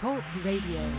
Talk Radio.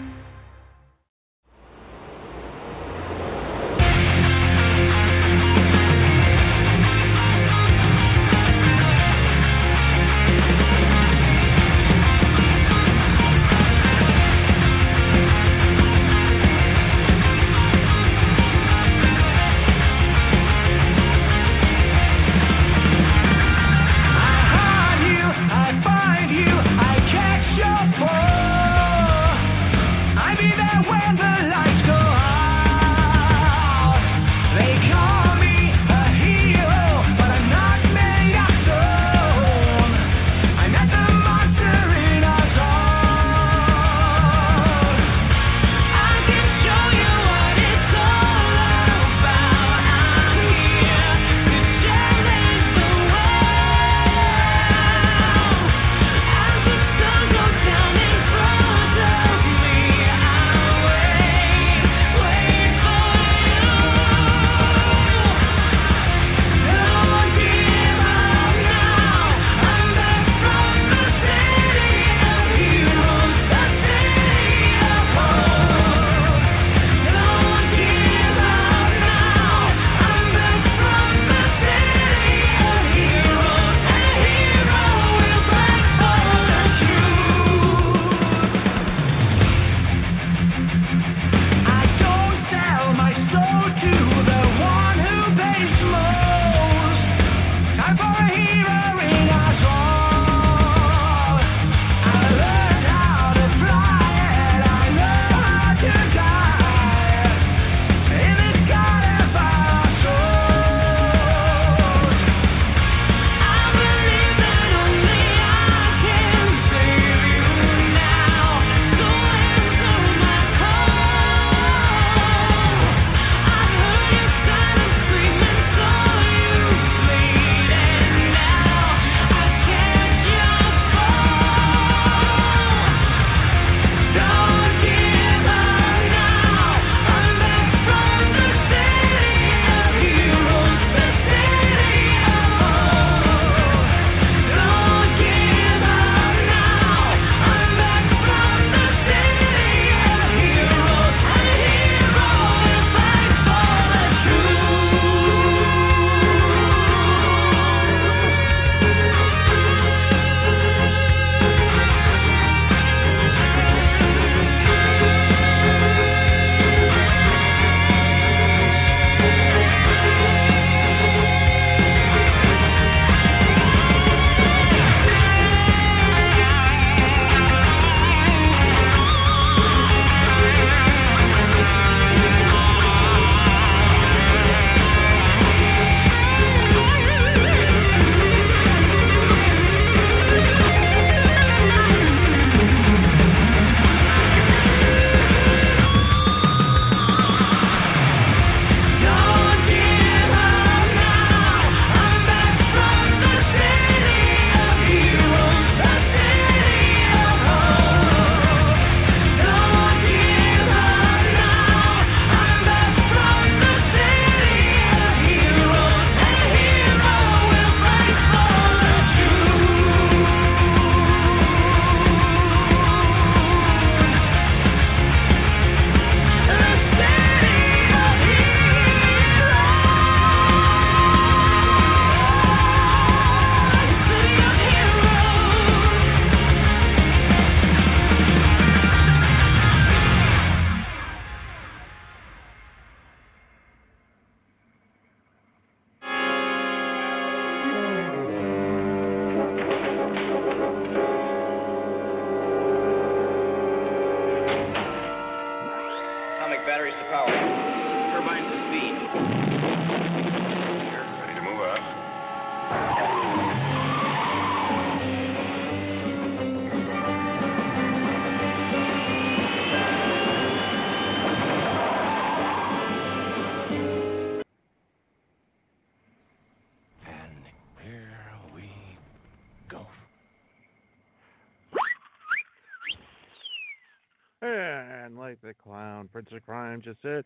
And like the clown, Prince of Crime just said,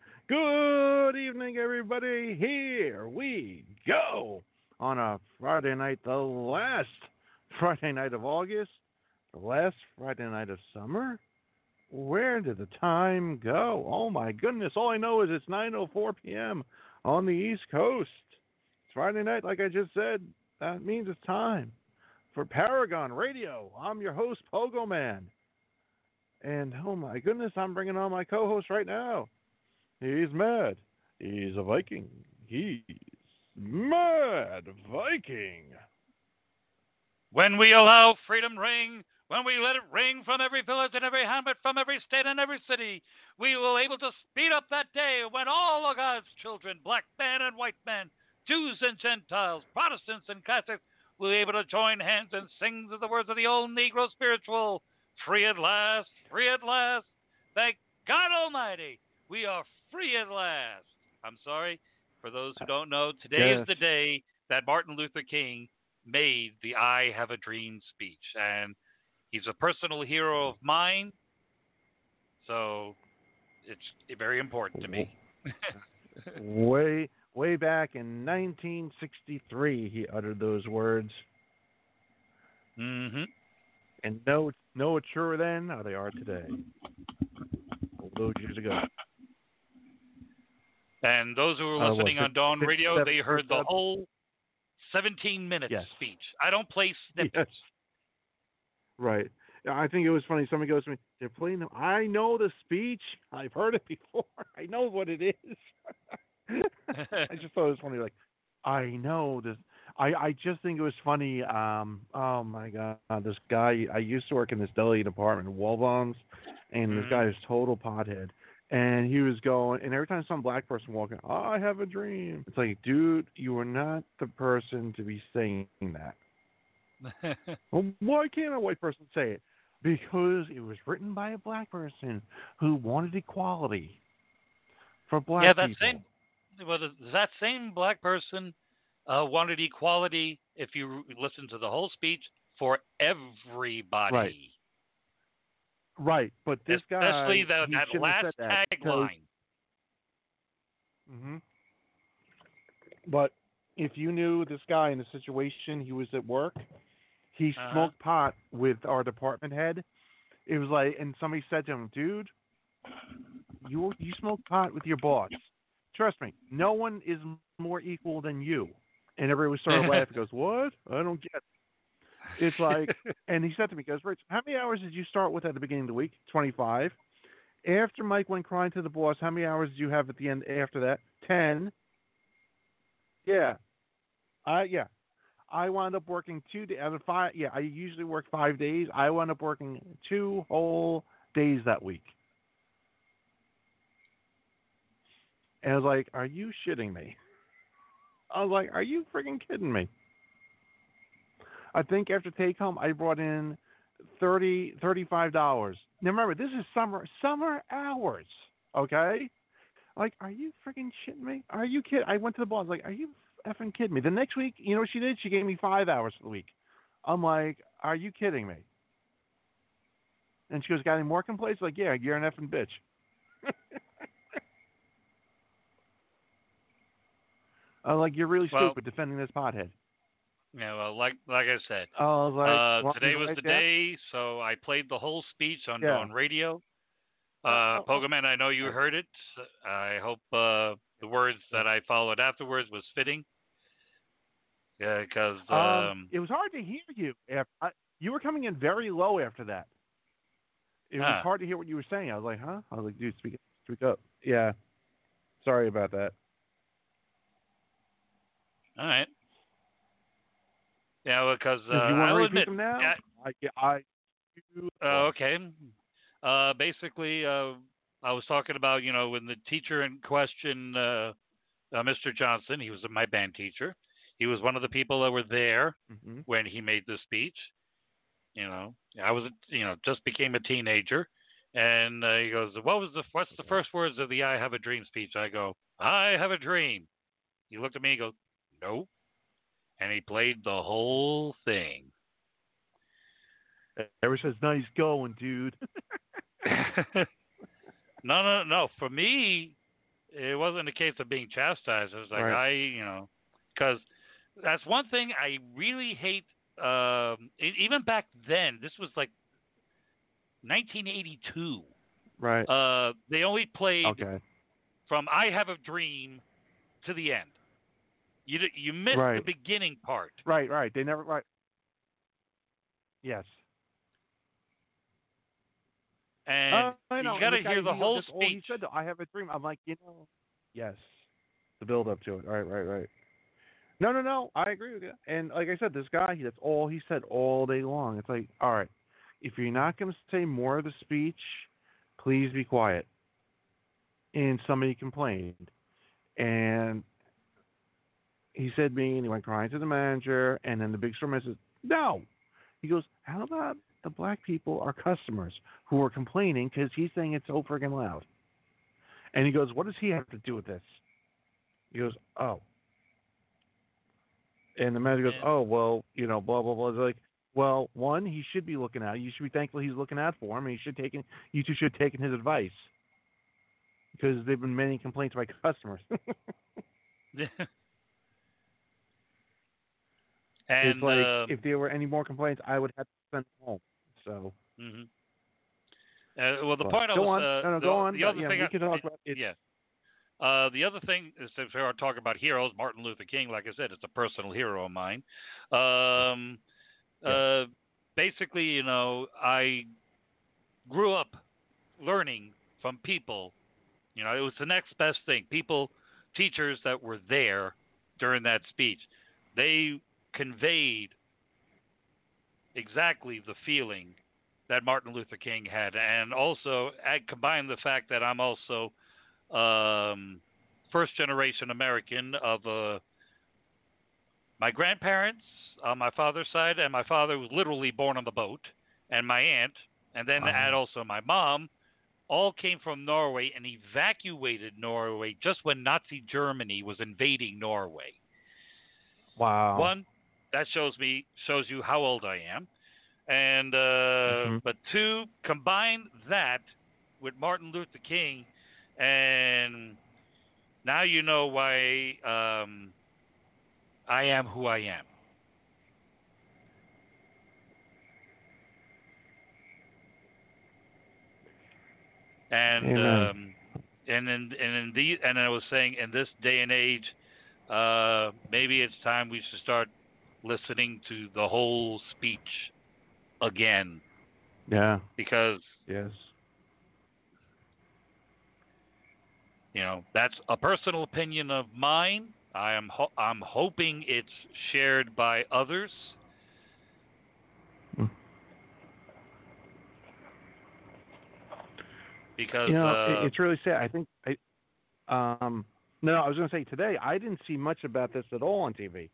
good evening, everybody. Here we go on a Friday night, the last Friday night of August, The last Friday night of summer? Where did the time go? Oh my goodness. All I know is it's 9:04 p.m. on the East Coast. It's Friday night, like I just said. That means it's time for Paragon Radio. I'm your host, Pogo Man. And oh my goodness, I'm bringing on my co host right now. He's mad. He's a Viking. He's Mad Viking. When we allow freedom ring, when we let it ring from every village and every hamlet, from every state and every city, we will able to speed up that day when all of God's children, black men and white men, Jews and Gentiles, Protestants and Catholics, will be able to join hands and sing the words of the old Negro spiritual, free at last, free at last. Thank God Almighty, we are free at last. I'm sorry, for those who don't know, today is Yes. the day that Martin Luther King made the I Have a Dream speech. And he's a personal hero of mine, so it's very important to me. Way back in 1963, he uttered those words. Mm-hmm. And no truer then how they are today. All those years ago. And those who were listening on Dawn Radio, they heard the 57. whole 17 minutes Yes. speech. I don't play snippets. Yes. Right. I think it was funny. Somebody goes to me, they're playing them. I know the speech. I've heard it before. I know what it is. I just thought it was funny. Like, I know this. I just think it was funny. Oh my God, this guy. I used to work in this deli department, Waldbaum's, and this guy is total pothead. And he was going, and every time some black person walked in, I have a dream. It's like, dude, you are not the person to be saying that. Well, why can't a white person say it? Because it was written by a black person who wanted equality for black people. That same black person wanted equality, if you listen to the whole speech, for everybody. Right, but this especially guy, that last tagline. Mm-hmm. But if you knew this guy in the situation, he was at work. He smoked pot with our department head. It was like, and somebody said to him, "Dude, you smoke pot with your boss. Trust me, no one is more equal than you." And everybody started laughing. He goes, "What? I don't get it." It's like, and he said to me, he goes, "Rich, how many hours did you start with at the beginning of the week? 25. After Mike went crying to the boss, how many hours did you have at the end after that? 10. Yeah. I wound up working 2 days out of 5. Yeah, I usually work 5 days. I wound up working 2 whole days that week." And I was like, "Are you shitting me?" I was like, "Are you freaking kidding me?" I think after take home, I brought in $35. Now remember, this is summer hours, okay? Like, are you freaking shitting me? Are you kidding? I went to the boss, like, are you effing kidding me? The next week, you know what she did? She gave me 5 hours for the week. I'm like, are you kidding me? And she goes, "Got any more complaints?" Like, yeah, you're an effing bitch. I'm like, you're really stupid defending this pothead. Yeah, well, like I said, today was the day, so I played the whole speech on Dawn Radio. Pogoman, I know you heard it. I hope the words that I followed afterwards was fitting. Yeah, because it was hard to hear you. You were coming in very low after that. It was hard to hear what you were saying. I was like, huh? I was like, dude, speak up. Yeah. Sorry about that. All right. Yeah, because you want I'll to admit them now? Okay. Basically, I was talking about, when the teacher in question, Mr. Johnson, he was my band teacher. He was one of the people that were there when he made the speech. I was, just became a teenager, and he goes, "What's the first words of the I Have a Dream speech?" I go, "I have a dream." He looked at me and goes, "No." And he played the whole thing. Everyone says, "Nice going, dude." No. For me, it wasn't a case of being chastised. It was like, because that's one thing I really hate. Even back then, this was like 1982. Right. They only played Okay. from "I Have a Dream" to the end. You missed the Right. beginning part. Right. Right. They never. Right. Yes. And I you know. got And to this guy, hear the whole that's all he speech. said. Though. I have a dream. I'm like, yes, the build up to it. Right. Right. Right. No. No. No. I agree with you. And like I said, this guy, that's all he said all day long. It's like, all right, if you're not going to say more of the speech, please be quiet. And somebody complained, and he said me, and he went crying to the manager, and then the big store man says, no. He goes, how about the black people, our customers, who are complaining because he's saying it's so friggin' loud? And he goes, what does he have to do with this? He goes, oh. And the manager goes, And oh, well, blah, blah, blah. It's like, well, one, he should be looking out. You should be thankful he's looking out for him, and you two should have taken his advice because there have been many complaints by customers. It's and like, if there were any more complaints, I would have to send them home. So. mm-hmm. Well, the But point I go was on. Go on. the other thing we can talk about it. yeah. The other thing is, if we're talking about heroes, Martin Luther King, like I said, it's a personal hero of mine. Basically, I grew up learning from people. It was the next best thing. Teachers that were there during that speech, they conveyed exactly the feeling that Martin Luther King had, and also combine the fact that I'm also first generation American of my grandparents on my father's side, and my father was literally born on the boat, and my aunt, and then add also my mom, all came from Norway and evacuated Norway just when Nazi Germany was invading Norway. Wow. One, that shows you how old I am. And but two, combine that with Martin Luther King, and now you know why I am who I am. And and I was saying, in this day and age, maybe it's time we should start listening to the whole speech again. Yeah. Because yes, that's a personal opinion of mine. I'm hoping it's shared by others. Because it's really sad. I think no, I was going to say today I didn't see much about this at all on TV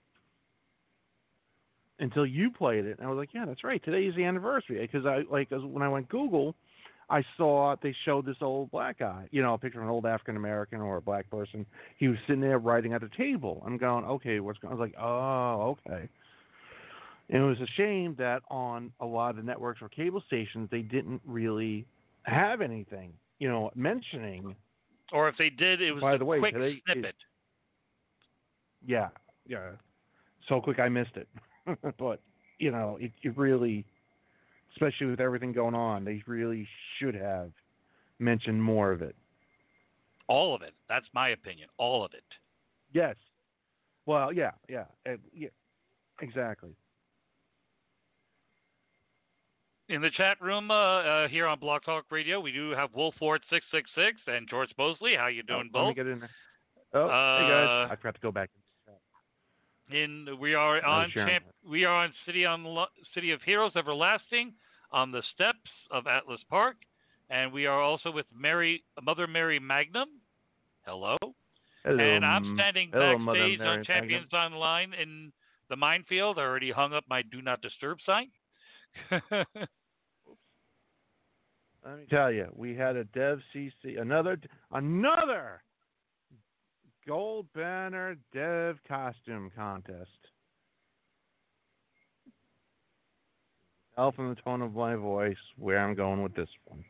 until you played it, and I was like, yeah, that's right. Today is the anniversary, because when I went Google, I saw they showed this old black guy, a picture of an old African American or a black person. He was sitting there writing at a table. I'm going, okay, what's going on? I was like, oh, okay. And it was a shame that on a lot of the networks or cable stations, they didn't really have anything, mentioning. Or if they did, it was by the way, quick snippet. Yeah. So quick I missed it. But, it really, especially with everything going on, they really should have mentioned more of it. All of it. That's my opinion. All of it. Yes. Well, yeah. Exactly. In the chat room here on Blog Talk Radio, we do have Wolford666 and George Mosley. How you doing, both? Let me get in there. Oh, hey guys, I forgot to go back. We are on City of Heroes Everlasting on the steps of Atlas Park, and we are also with Mother Mary Magnum. Hello. And I'm standing backstage on Champions Magnum. Online in the minefield. I already hung up my Do Not Disturb sign. Let me tell you, we had a Dev CC, another Gold Banner Dev costume contest. Tell from the tone of my voice where I'm going with this one.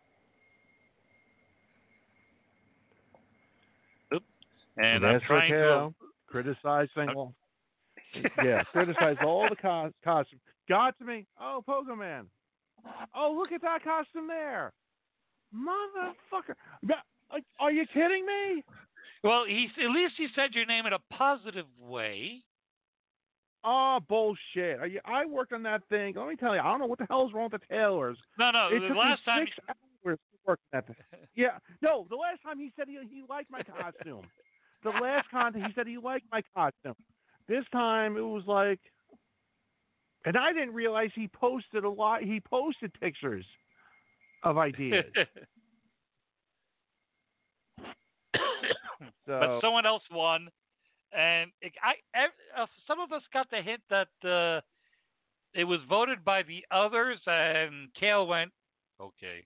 Oops. And I'm trying to criticize things. Criticize all the costumes. Got to me. Oh, Pogo Man. Oh, look at that costume there, motherfucker! Are you kidding me? Well, at least he said your name in a positive way. Oh, bullshit! I worked on that thing. Let me tell you, I don't know what the hell's wrong with the tailors. No, It the took me last time. 6 hours to work on that thing. Yeah, no, the last time he said he liked my costume. The last contest, he said he liked my costume. This time it was like, and I didn't realize he posted a lot. He posted pictures of ideas. But someone else won, and some of us got the hint that it was voted by the others, and Kale went, okay.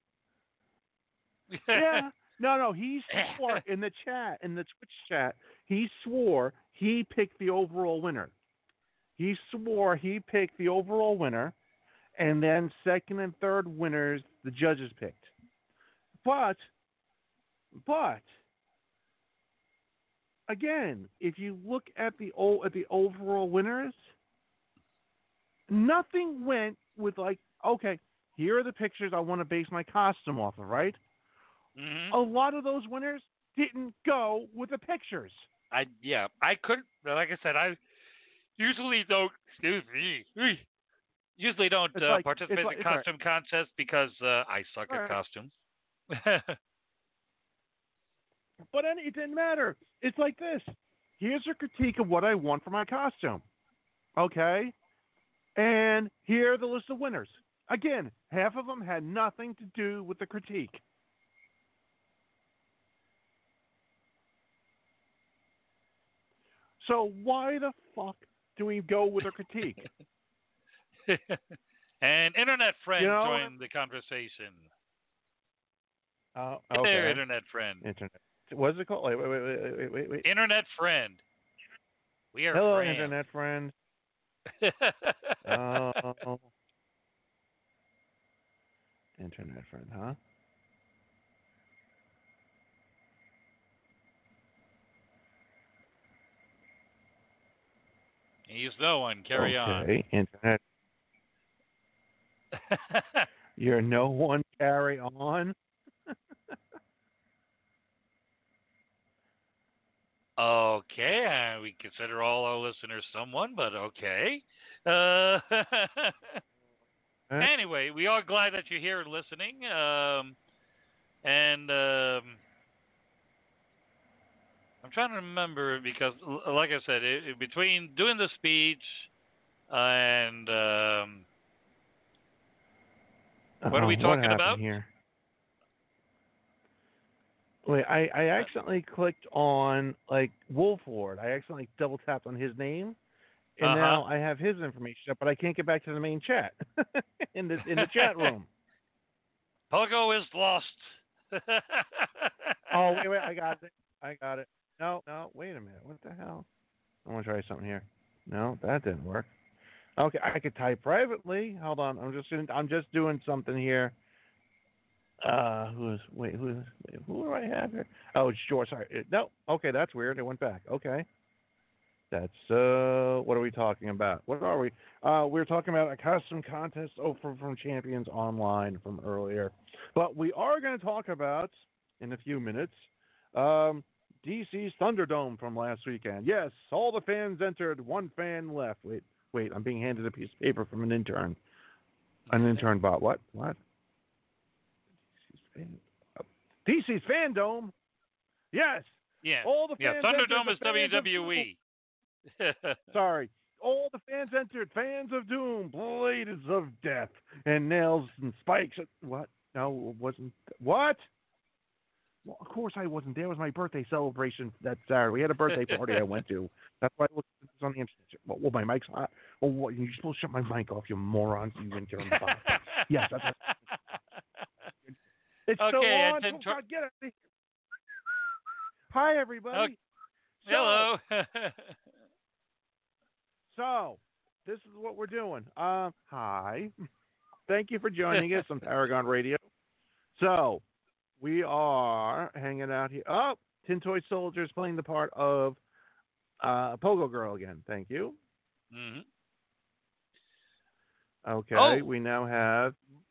Yeah. No, he swore in the chat, in the Twitch chat, he swore he picked the overall winner. He swore he picked the overall winner, and then second and third winners the judges picked. But again, if you look at the overall winners, nothing went with like, okay, here are the pictures I want to base my costume off of, right? Mm-hmm. A lot of those winners didn't go with the pictures. I couldn't. Like I said, I usually don't. Excuse me. Usually don't participate in the costume contest because I suck at costumes. But it didn't matter. It's like this. Here's a critique of what I want for my costume. Okay? And here are the list of winners. Again, half of them had nothing to do with the critique. So why the fuck do we go with a critique? And internet friend joined the conversation. Oh, okay. There, internet friend. Internet. What's it called? Wait. Internet friend. We are Hello, friends. internet friend. Internet friend, huh? He's no one. Carry on. Okay, internet. You're no one. Carry on. Okay, we consider all our listeners someone, but okay. Anyway, we are glad that you're here and listening. I'm trying to remember because, like I said, between doing the speech and what are we talking about here? Wait, I accidentally clicked on like Wolford. I accidentally double tapped on his name, and now I have his information up, but I can't get back to the main chat in the chat room. Pogo is lost. Oh wait, I got it. No, wait a minute. What the hell? I want to try something here. No, that didn't work. Okay, I could type privately. Hold on, I'm just doing something here. Who do I have here? Oh, it's George. Sorry. No. Okay, that's weird. It went back. Okay. That's what are we talking about? What are we? We're talking about a custom contest from Champions Online from earlier. But we are going to talk about in a few minutes DC's Thunderdome from last weekend. Yes, all the fans entered, one fan left. Wait, I'm being handed a piece of paper from an intern. An intern bot. What? DC's Fandome. Yes. Yeah. All the fans Thunderdome is entered, WWE. Sorry. All the fans entered. Fans of Doom, Blades of Death, and Nails and Spikes. What? No, it wasn't. What? Well, of course I wasn't there. It was my birthday celebration that Saturday. We had a birthday party I went to. That's why I looked at this on the internet. Well, my mic's hot. Well, what, you're supposed to shut my mic off, you morons. You intern bot. Yes, that's what. It's okay, so on. Get it. Hi, everybody. Okay. Hello. So, this is what we're doing. Hi. Thank you for joining us on Paragon Radio. So, we are hanging out here. Oh, Tin Toy Soldiers playing the part of Pogo Girl again. Thank you. Mm-hmm. Okay, we now have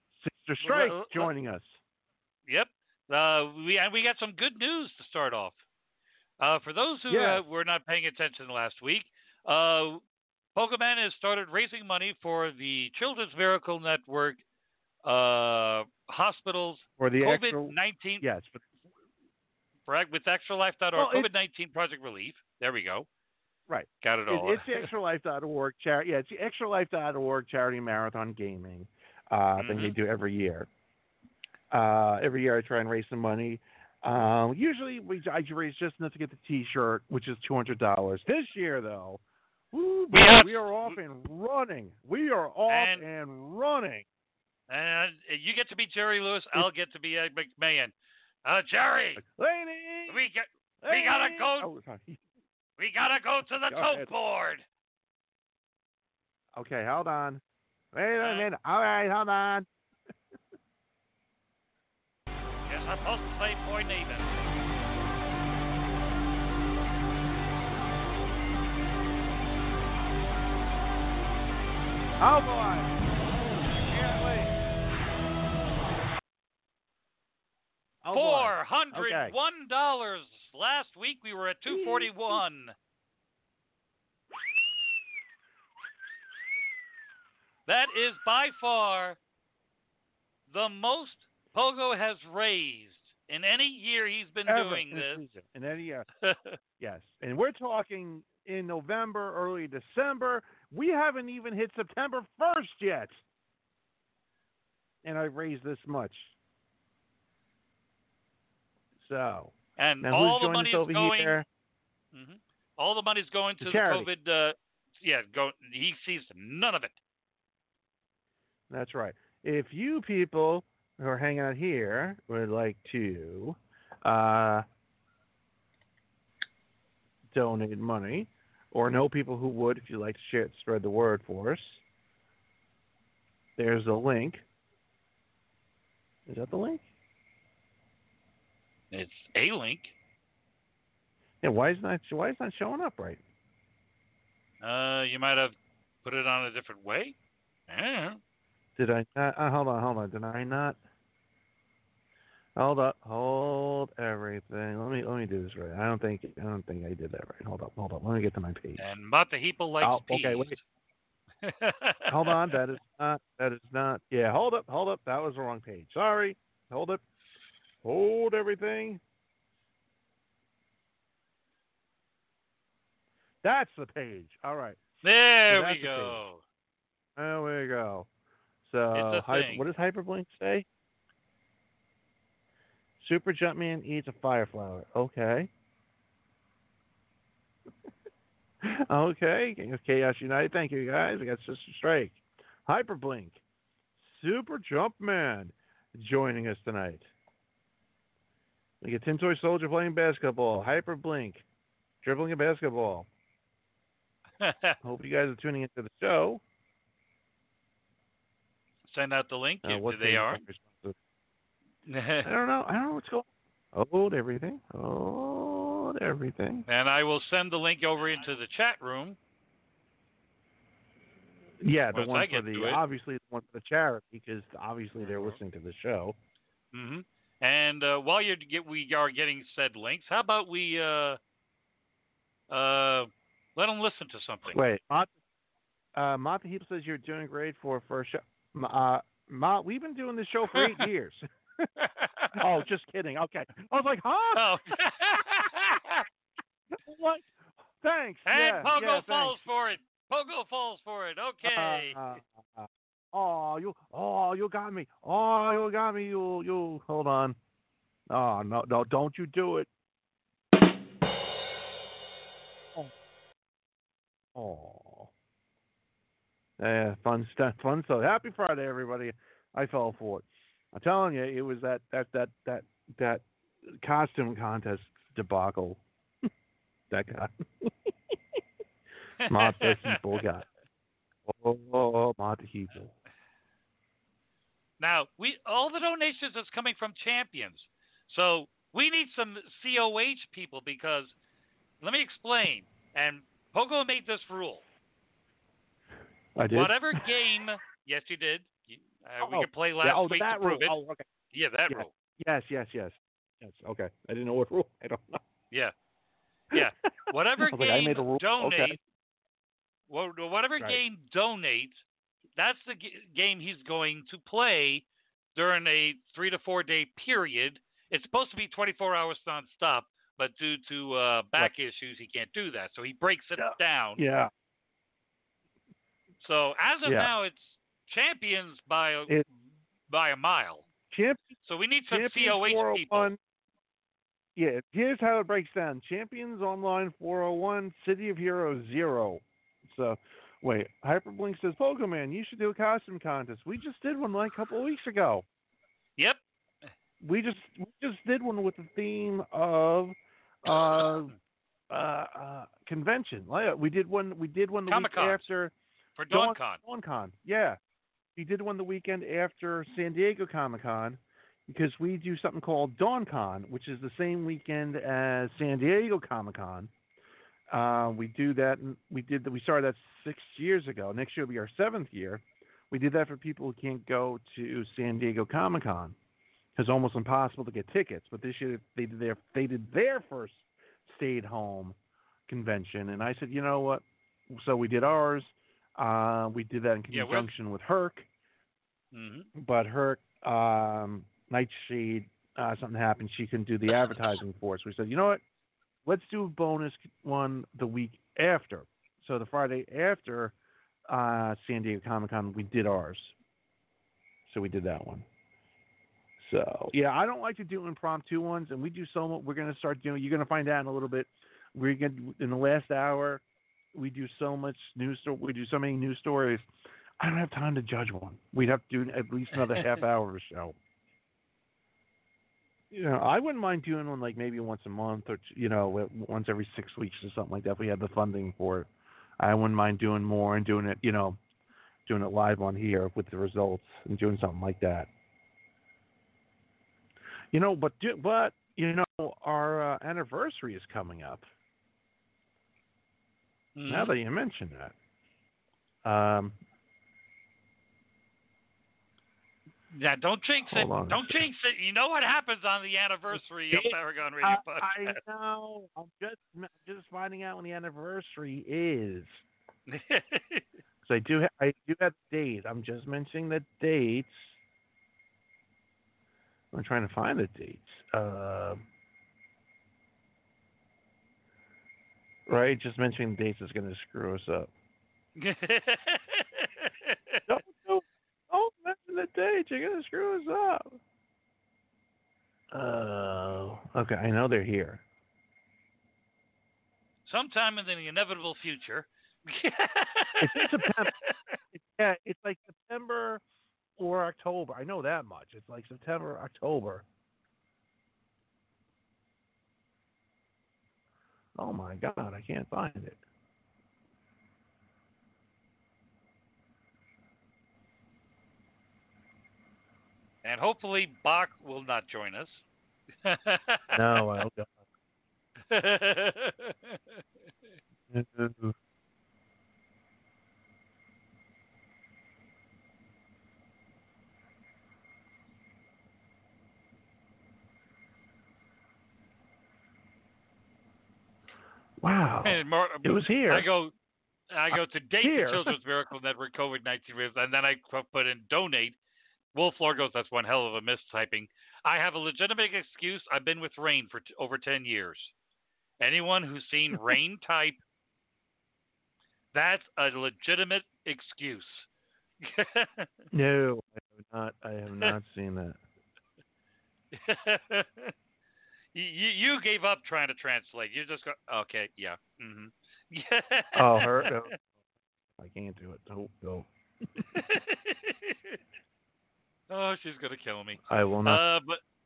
Mr. Strike joining us. Yep. We got some good news to start off. For those who were not paying attention last week, Pokemon has started raising money for the Children's Miracle Network hospitals for the COVID-19. Yes. With extralife.org, COVID-19 Project Relief. There we go. Right. Got it all. It's the extralife.org charity. Yeah, it's the extralife.org charity marathon gaming thing they do every year. Every year I try and raise some money. Usually I raise just enough to get the T-shirt, which is $200. This year, though, we are off and running. We are off and running. And you get to be Jerry Lewis. I'll get to be Ed McMahon. Jerry, we gotta go. Oh, sorry. We gotta go to the tote board. Okay, hold on. Wait a minute. All right, hold on. You're supposed to say Boy Nathan. Oh boy. Can't wait. Oh, $401. Last week we were at $241. That is by far the most Pogo has raised in any year he's been doing this. In any year. Yes. And we're talking in November, early December. We haven't even hit September 1st yet. And I've raised this much. So. And now all who's the money is over going. Here? All the money's going to the COVID. He sees none of it. That's right. If you people who are hanging out here would like to donate money, or know people who would, if you'd like to spread the word for us, there's a link. Is that the link? It's a link. Yeah, why is it not showing up right? You might have put it on a different way. Yeah. Did I not? Hold on. Did I not? Hold everything. Let me do this right. I don't think I did that right. Hold up. Let me get to my page. And Matahipo likes peas. Okay, wait. Hold on. That is not. Yeah, hold up. That was the wrong page. Sorry. Hold it. Hold everything. That's the page. All right. There we go. There we go. So, what does Hyperblink say? Super Jumpman eats a fire flower. Okay. Okay. Chaos United. Thank you, guys. I got Sister Strike. Hyperblink. Super Jumpman joining us tonight. We get Tin Toy Soldier playing basketball. Hyperblink. Dribbling a basketball. Hope you guys are tuning into the show. Send out the link if they are. I don't know what's going on. Hold everything. And I will send the link over into the chat room. Yeah, the one for obviously the one for the charity, because obviously they're listening to the show. Mm-hmm. And while we are getting said links, how about we let them listen to something? Wait, Mata Heap says you're doing great for first show. We've been doing this show for 8 years. Oh, just kidding. Okay. I was like, huh? Oh. What? Thanks. And Pogo falls for it. Pogo falls for it. Okay. You got me. You got me. You hold on. Oh, no, don't you do it. Oh. Yeah, fun stuff. So happy Friday, everybody. I fell for it. I'm telling you, it was that costume contest debacle. That guy. Mata people got. Oh, Mata people. Now, all the donations is coming from champions. So we need some COH people, because let me explain. And Pogo made this rule. I did. Whatever game, yes, you did. We could play yeah, last week to that prove rule. it. Oh, okay. Yeah, that Yes. rule. Yes. Okay. I didn't know what rule. I don't know. Yeah. Yeah. Whatever I was like, I made game a rule. donates, Okay. whatever Right. game donates, that's the game he's going to play during a 3 to 4 day period. It's supposed to be 24 hours nonstop, but due to back issues, he can't do that. So he breaks it down. Yeah. So as of Yeah. now, it's champions by a mile. So we need some Champions COH people. Yeah, here's how it breaks down. Champions Online 401, City of Heroes 0. So, wait, Hyperblink says, Pokemon, you should do a costume contest. We just did one like a couple of weeks ago. Yep. We just did one with the theme of convention. We did one the Comic-Con. week after For DawnCon. DawnCon. Yeah. We did one the weekend after San Diego Comic-Con because we do something called DawnCon, which is the same weekend as San Diego Comic-Con. We do that, and we started that 6 years ago. Next year will be our 7th year. We did that for people who can't go to San Diego Comic-Con. It's almost impossible to get tickets, but this year they did their first stay-at-home convention, and I said, you know what? So we did ours. We did that in conjunction with Herc. Mm-hmm. But Herc, Nightshade, something happened. She couldn't do the advertising for us. We said, you know what? Let's do a bonus one the week after. So the Friday after San Diego Comic-Con, we did ours. So we did that one. So, yeah, I don't like to do impromptu ones, and we do so much. We're going to start doing, you're going to find out in a little bit. We're going in the last hour, we do so much news. We do so many news stories. I don't have time to judge one. We'd have to do at least another half hour of a show. You know, I wouldn't mind doing one like maybe once a month or, once every 6 weeks or something like that if we had the funding for it. I wouldn't mind doing more and doing it, doing it live on here with the results and doing something like that. But our anniversary is coming up. Mm-hmm. Now that you mention that. Yeah, don't jinx it. Don't jinx it. You know what happens on the anniversary of Paragon Radio Podcast. I know. I'm just finding out when the anniversary is. So I do have the date. I'm just mentioning the dates. I'm trying to find the dates. Right, just mentioning dates is going to screw us up. Don't mention the dates. You're going to screw us up. Okay, I know they're here. Sometime in the inevitable future. It's in September. It's like September or October. I know that much. It's like September, October. Oh my God, I can't find it. And hopefully Bach will not join us. No, I don't. Wow. It was here. I go to date the Children's Miracle Network COVID-19 and then I put in donate. Wolf Lord goes, that's one hell of a mistyping. I have a legitimate excuse. I've been with Rain for over 10 years. Anyone who's seen Rain type, that's a legitimate excuse. No, I have not seen that. You gave up trying to translate. You just go, okay, yeah. Mm-hmm. Oh, her? No. I can't do it. No. Oh, she's going to kill me. I will not.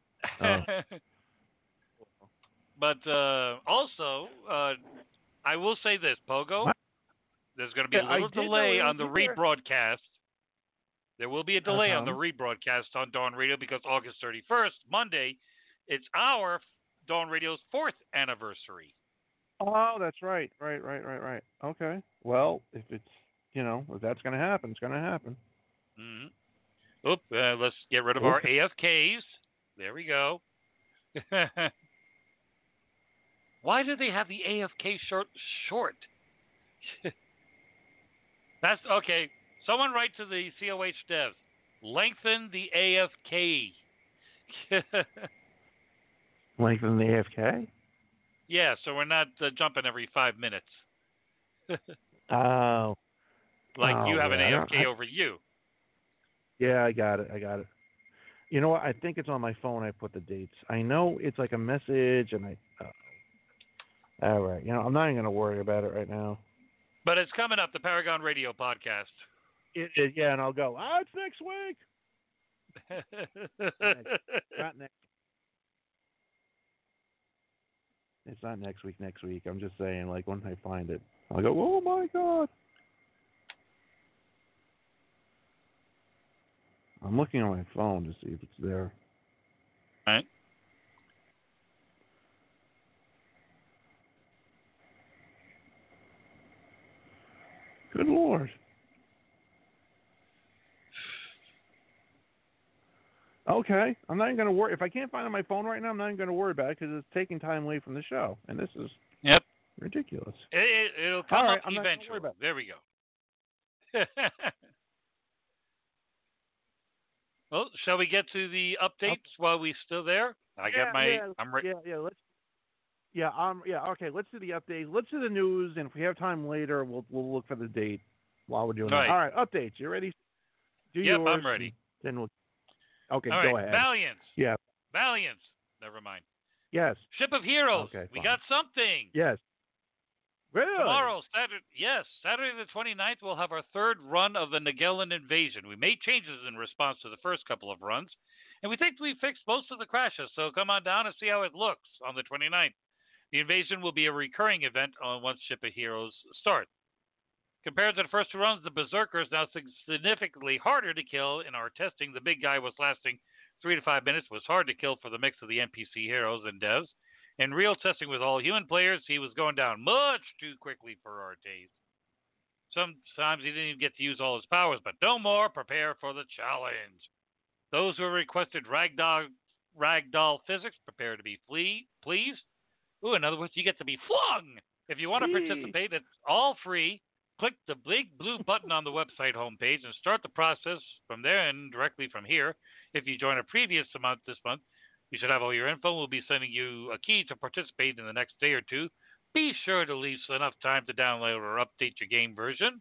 But also, I will say this, Pogo. What? There's going to be a little delay on the rebroadcast. There will be a delay on the rebroadcast on Dawn Radio because August 31st, Monday, it's our Dawn Radio's 4th anniversary. Oh, that's right. Right. Okay. Well, if it's, if that's going to happen, it's going to happen. Mm-hmm. Let's get rid of our AFKs. There we go. Why do they have the AFK short? That's okay. Someone write to the COH devs. Lengthen the AFK. Lengthen the AFK? Yeah, so we're not jumping every 5 minutes. Oh. Like you have an AFK over you. Yeah, I got it. You know what? I think it's on my phone. I put the dates. I know it's like a message, and all right. I'm not even going to worry about it right now. But it's coming up, the Paragon Radio podcast. Yeah, and I'll go, it's next week. Not next. It's not next week. I'm just saying, like, when I find it, I'll go, oh, my God. I'm looking on my phone to see if it's there. All right. Good Lord. Okay. I'm not even going to worry. If I can't find it on my phone right now, I'm not even going to worry about it because it's taking time away from the show. And this is ridiculous. It'll come up eventually. There we go. Well, shall we get to the updates while we're still there? I'm ready. Okay, let's do the updates. Let's do the news, and if we have time later, we'll look for the date while we're doing that. All right, updates. You ready? Yep, I'm ready. Then we'll. Okay, all go right. ahead. Valiance. Yeah. Valiance. Never mind. Yes. Ship of Heroes. Okay, we got something. Yes. Really? Tomorrow, Saturday the 29th, we'll have our third run of the Nagellan Invasion. We made changes in response to the first couple of runs, and we think we fixed most of the crashes, so come on down and see how it looks on the 29th. The invasion will be a recurring event once Ship of Heroes start. Compared to the first two runs, the Berserker is now significantly harder to kill. In our testing, the big guy was lasting 3 to 5 minutes, was hard to kill for the mix of the NPC heroes and devs. In real testing with all human players, he was going down much too quickly for our taste. Sometimes he didn't even get to use all his powers, but no more. Prepare for the challenge. Those who requested ragdoll physics, prepare to be pleased. Ooh, in other words, you get to be flung. If you want to participate, it's all free. Click the big blue button on the website homepage and start the process from there and directly from here. If you join a previous month this month, you should have all your info. We'll be sending you a key to participate in the next day or two. Be sure to leave enough time to download or update your game version.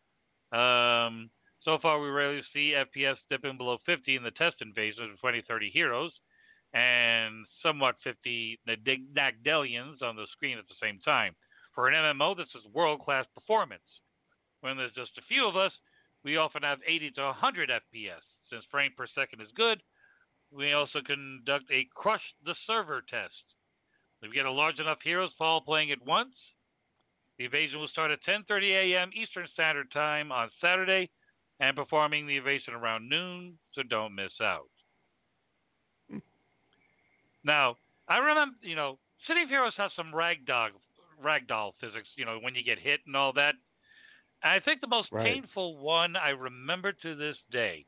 So far, we rarely see FPS dipping below 50 in the test invasion of 20-30 heroes, and somewhat 50 Nagdellians on the screen at the same time. For an MMO, this is world-class performance. When there's just a few of us, we often have 80 to 100 FPS. Since frame per second is good, we also conduct a crush the server test. If we get a large enough heroes for all playing at once, the invasion will start at 10:30 a.m. Eastern Standard Time on Saturday, and performing the invasion around noon, so don't miss out. Now, I remember, City of Heroes has some ragdoll physics, when you get hit and all that. And I think the most painful one I remember to this day,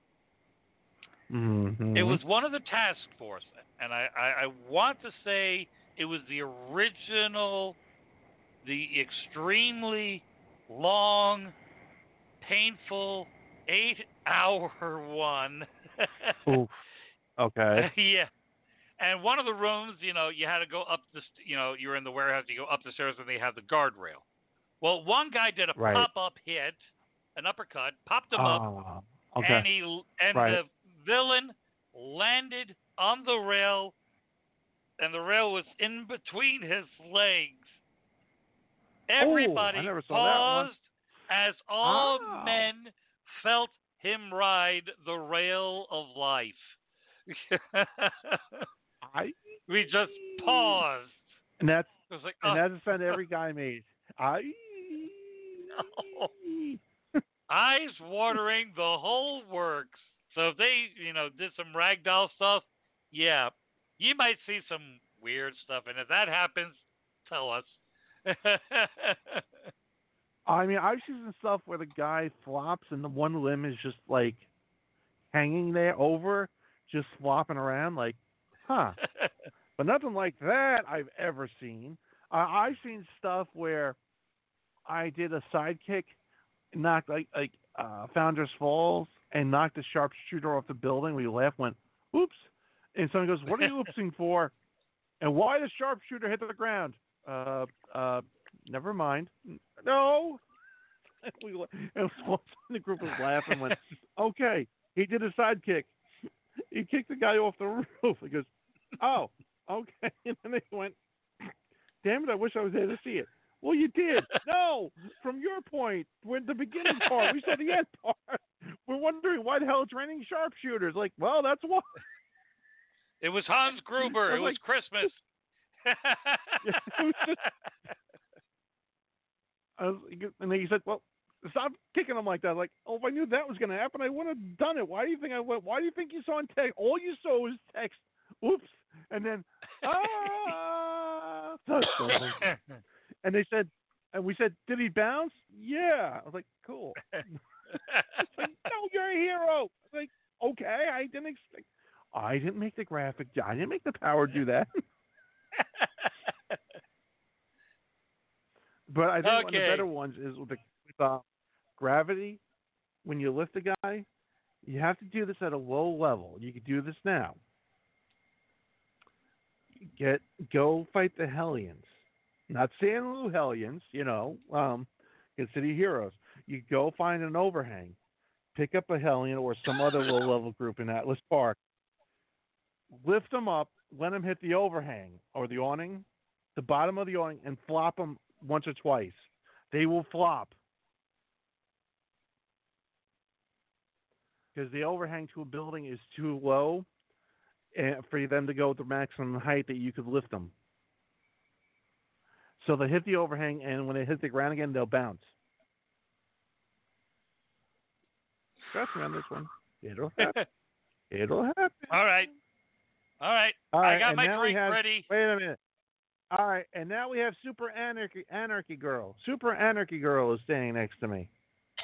it was one of the task force, and I want to say it was the original, the extremely long, painful 8-hour one. Oof. Okay. Yeah. And one of the rooms, you had to go up you were in the warehouse, you go up the stairs and they have the guardrail. Well, one guy did a pop-up hit, an uppercut, popped him up, okay. and the villain landed on the rail, and the rail was in between his legs. Everybody paused as all men felt him ride the rail of life. We just paused. And that's it was like, that's the sound every guy made. Eyes watering, the whole works. So if they, did some ragdoll stuff, yeah, you might see some weird stuff. And if that happens, tell us. I mean, I've seen some stuff where the guy flops and the one limb is just like hanging there over, just flopping around, like, huh. But nothing like that I've ever seen. I've seen stuff where I did a sidekick, knocked Founders Falls, and knocked the sharpshooter off the building. We laughed, went, "Oops!" And someone goes, "What are you oopsing for?" And why the sharpshooter hit the ground? Never mind. No. And the group was laughing. And went, "Okay, he did a sidekick. He kicked the guy off the roof." He goes, "Oh, okay." And then they went, "Damn it! I wish I was there to see it." Well, you did. No, from your point, when the beginning part, we saw the end part. We're wondering why the hell it's raining sharpshooters. Like, well, that's why. It was Hans Gruber. It was Christmas. And he said, "Well, stop kicking him like that." Like, oh, if I knew that was going to happen, I wouldn't have done it. Why do you think I went? Why do you think you saw in text? All you saw was text. Oops, and then and they said, and we said, "Did he bounce?" Yeah. I was like, "Cool." It's like, "No, you're a hero." I was like, "Okay, I didn't expect. I didn't make the graphic. I didn't make the power do that." But I think one of the better ones is with gravity. When you lift a guy, you have to do this at a low level. You can do this now. Go fight the Hellions, not Sanlu Hellions. City Heroes. You go find an overhang, pick up a Hellion or some other low level group in Atlas Park, lift them up, let them hit the overhang or the awning, the bottom of the awning, and flop them once or twice. They will flop because the overhang to a building is too low for them to go to the maximum height that you could lift them. So they hit the overhang, and when they hit the ground again, they'll bounce. Trust me on this one. It'll happen. It'll happen. All right. I got my drink ready. Wait a minute. All right, and now we have Super Anarchy Girl. Super Anarchy Girl is standing next to me.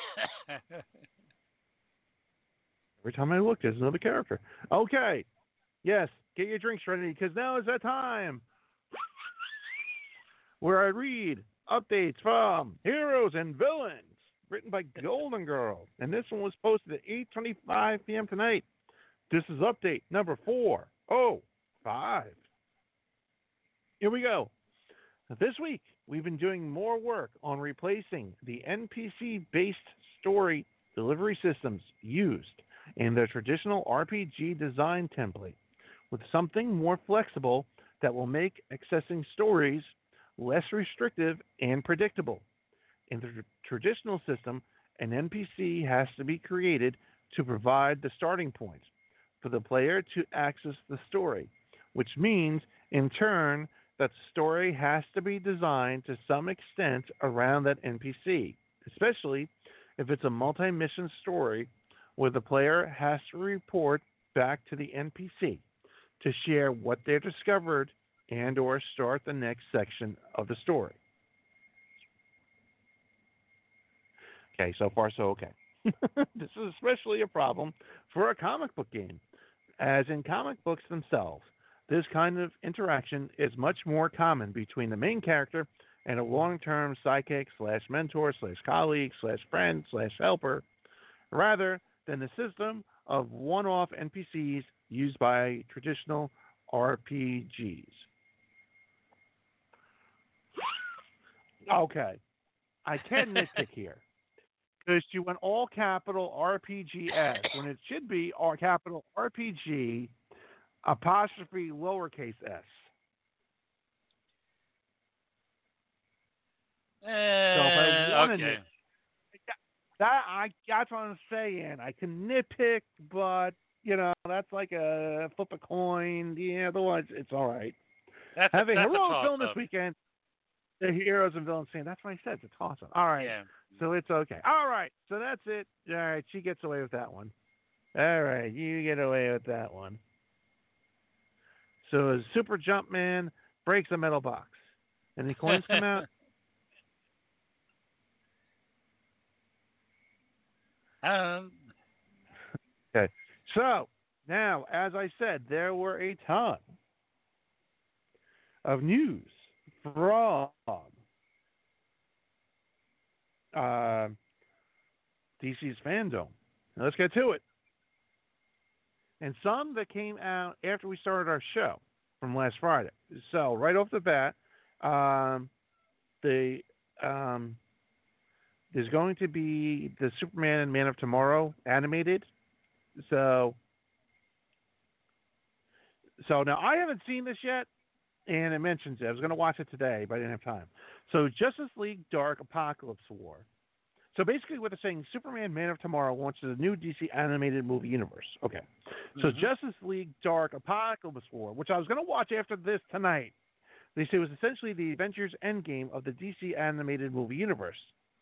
Every time I look, there's another character. Okay. Yes, get your drinks ready because now is that time where I read updates from Heroes and Villains, written by Golden Girl. And this one was posted at 8:25 p.m. tonight. This is update number 405. Here we go. This week, we've been doing more work on replacing the NPC-based story delivery systems used in the traditional RPG design template with something more flexible that will make accessing stories less restrictive and predictable. In the traditional system, an NPC has to be created to provide the starting point for the player to access the story, which means, in turn, that the story has to be designed to some extent around that NPC, especially if it's a multi-mission story where the player has to report back to the NPC to share what they discovered and or start the next section of the story. Okay, so far so okay. This is especially a problem for a comic book game, as in comic books themselves, this kind of interaction is much more common between the main character and a long-term sidekick / mentor / colleague / friend / helper, rather than the system of one-off NPCs used by traditional RPGs. Okay, I can nitpick here because you went all capital RPGs when it should be all capital RPG apostrophe lowercase s. So if I wanted okay. That's what I'm saying. I can nitpick, but that's like a flip a coin. Yeah, otherwise it's all right. Having a heroic film this weekend. The heroes and villains saying, that's what I said. It's awesome. All right. Yeah. So it's okay. All right. So that's it. All right. She gets away with that one. All right. You get away with that one. So Super Jumpman breaks a metal box. And the coins come out. Okay. So, now, as I said, there were a ton of news from uh, DC's fandom. Now, let's get to it. And some that came out after we started our show from last Friday. So, right off the bat, um, the there's going to be the Superman and Man of Tomorrow animated. So, now I haven't seen this yet, and it mentions it. I was going to watch it today, but I didn't have time. So, Justice League Dark Apocalypse War. So basically, what they're saying, Superman, Man of Tomorrow launches a new DC animated movie universe. Okay. So Justice League Dark Apocalypse War, which I was going to watch after this tonight, they say was essentially the Avengers Endgame of the DC animated movie universe.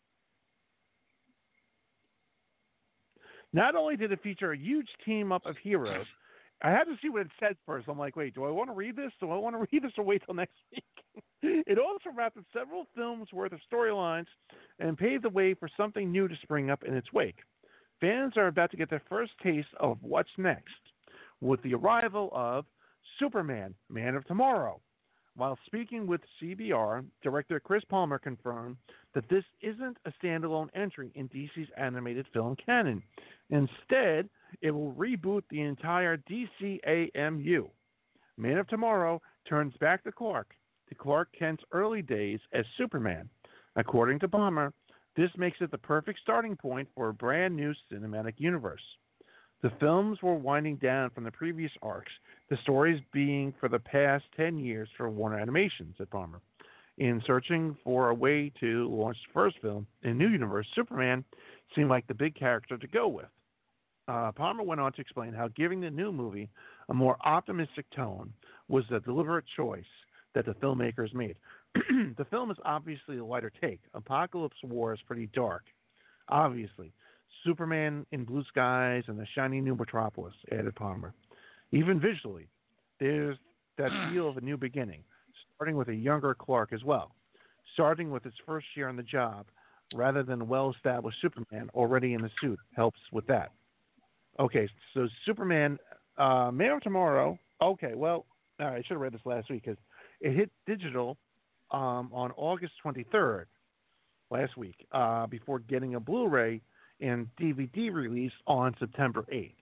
Not only did it feature a huge team up of heroes, I had to see what it said first. I'm like, wait, do I want to read this? Do I want to read this or wait till next week? It also wrapped up several films worth of storylines and paved the way for something new to spring up in its wake. Fans are about to get their first taste of what's next with the arrival of Superman, Man of Tomorrow. While speaking with CBR, director Chris Palmer confirmed that this isn't a standalone entry in DC's animated film canon. Instead, it will reboot the entire DCAMU. Man of Tomorrow turns back to Clark Kent's early days as Superman. According to Palmer, this makes it the perfect starting point for a brand new cinematic universe. The films were winding down from the previous arcs, the stories being for the past 10 years for Warner Animation, said Palmer. In searching for a way to launch the first film in a new universe, Superman seemed like the big character to go with. Palmer went on to explain how giving the new movie a more optimistic tone was a deliberate choice that the filmmakers made. The film is obviously a lighter take. Apocalypse War is pretty dark. Obviously, Superman in blue skies and the shiny new metropolis, added Palmer. Even visually, there's that feel of a new beginning, starting with a younger Clark as well, starting with his first year on the job, rather than a well-established Superman already in the suit helps with that. Okay, so Superman, Man of Tomorrow. Okay, well, all right, I should have read this last week because it hit digital on August 23rd, last week, before getting a Blu-ray and DVD release on September 8th.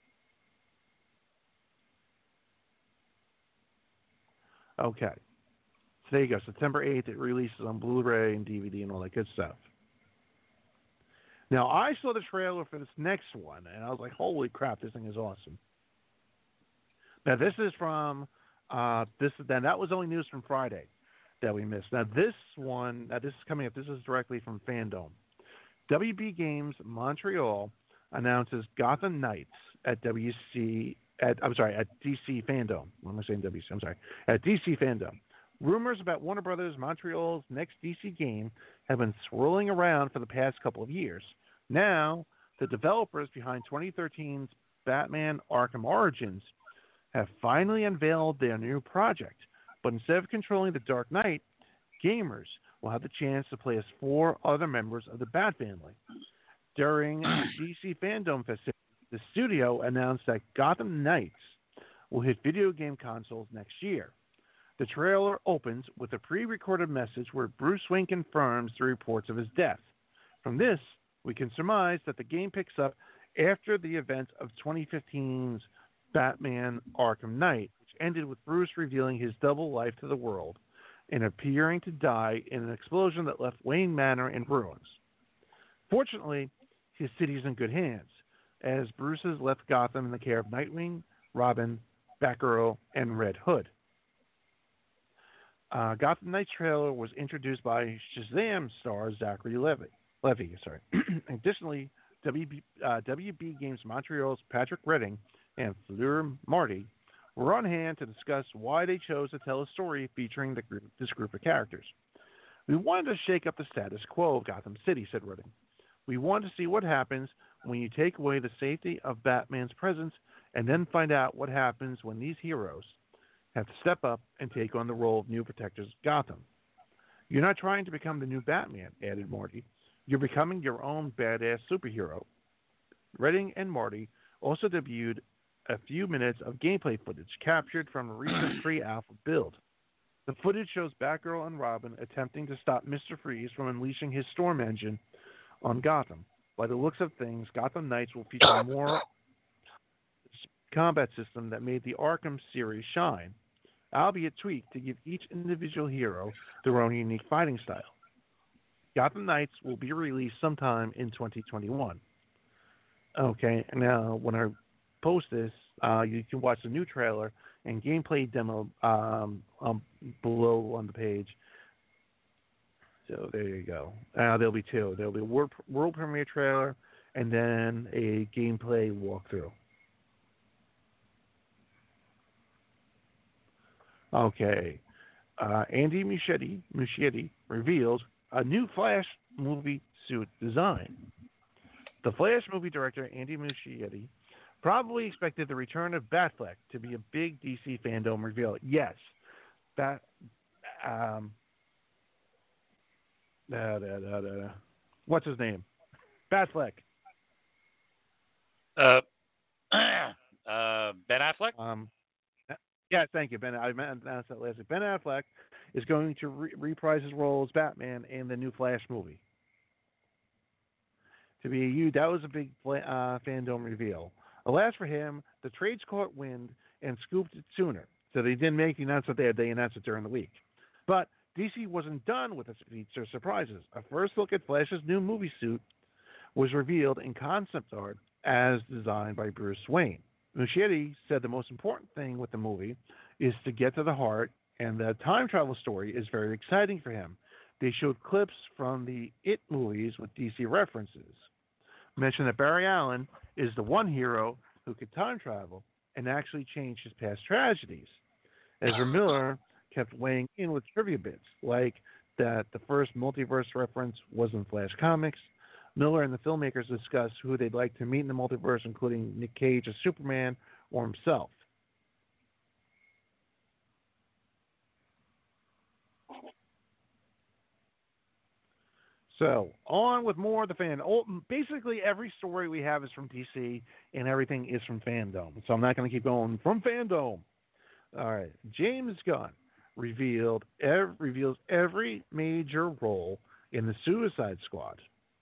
Okay, so there you go. September 8th, it releases on Blu-ray and DVD and all that good stuff. Now, I saw the trailer for this next one, and I was like, holy crap, this thing is awesome. Now, this is from, that was only news from Friday that we missed. Now, this one, this is coming up, this is directly from Fandom. WB Games Montreal announces Gotham Knights at DC Fandom. What am I saying WC? I'm sorry. At DC Fandom. Rumors about Warner Brothers Montreal's next DC game have been swirling around for the past couple of years. Now, the developers behind 2013's Batman Arkham Origins have finally unveiled their new project. But instead of controlling the Dark Knight, gamers will have the chance to play as 4 other members of the Bat family. During the DC Fandom Festival, the studio announced that Gotham Knights will hit video game consoles next year. The trailer opens with a pre-recorded message where Bruce Wayne confirms the reports of his death. From this, we can surmise that the game picks up after the events of 2015's Batman Arkham Knight, which ended with Bruce revealing his double life to the world and appearing to die in an explosion that left Wayne Manor in ruins. Fortunately, his city is in good hands, as Bruce has left Gotham in the care of Nightwing, Robin, Batgirl, and Red Hood. Gotham Knights trailer was introduced by Shazam star Zachary Levy. Additionally, WB Games Montreal's Patrick Redding and Fleur Marty were on hand to discuss why they chose to tell a story featuring this group of characters. We wanted to shake up the status quo of Gotham City, said Redding. We want to see what happens when you take away the safety of Batman's presence and then find out what happens when these heroes have to step up and take on the role of new protectors of Gotham. You're not trying to become the new Batman, added Marty. You're becoming your own badass superhero. Redding and Marty also debuted a few minutes of gameplay footage captured from a recent pre-alpha build. The footage shows Batgirl and Robin attempting to stop Mr. Freeze from unleashing his storm engine on Gotham. By the looks of things, Gotham Knights will feature more combat system that made the Arkham series shine, albeit tweaked to give each individual hero their own unique fighting style. Gotham Knights will be released sometime in 2021. Okay, now when I post this, you can watch the new trailer and gameplay demo below on the page. So there you go. There'll be two. There'll be a world premiere trailer and then a gameplay walkthrough. Okay. Andy Muschietti revealed a new Flash movie suit design. The Flash movie director, Andy Muschietti, probably expected the return of Batfleck to be a big DC fandom reveal. Yes. What's his name? Batfleck. Ben Affleck? Yeah, thank you, Ben. I meant that last week. Ben Affleck is going to reprise his role as Batman in the new Flash movie. To be that was a big fandom reveal. Alas for him, the trades caught wind and scooped it sooner, so they didn't make the announcement there. They announced it during the week. But DC wasn't done with its feature surprises. A first look at Flash's new movie suit was revealed in concept art as designed by Bruce Wayne. Muschietti said the most important thing with the movie is to get to the heart, and the time travel story is very exciting for him. They showed clips from the It movies with DC references. Mentioned that Barry Allen is the one hero who could time travel and actually change his past tragedies. Ezra Miller kept weighing in with trivia bits, like that the first multiverse reference was in Flash Comics. Miller and the filmmakers discussed who they'd like to meet in the multiverse, including Nick Cage as Superman or himself. So, on with more of the fan. Basically, every story we have is from DC, and everything is from fandom. So I'm not going to keep going from fandom. All right. James Gunn reveals every major role in the Suicide Squad.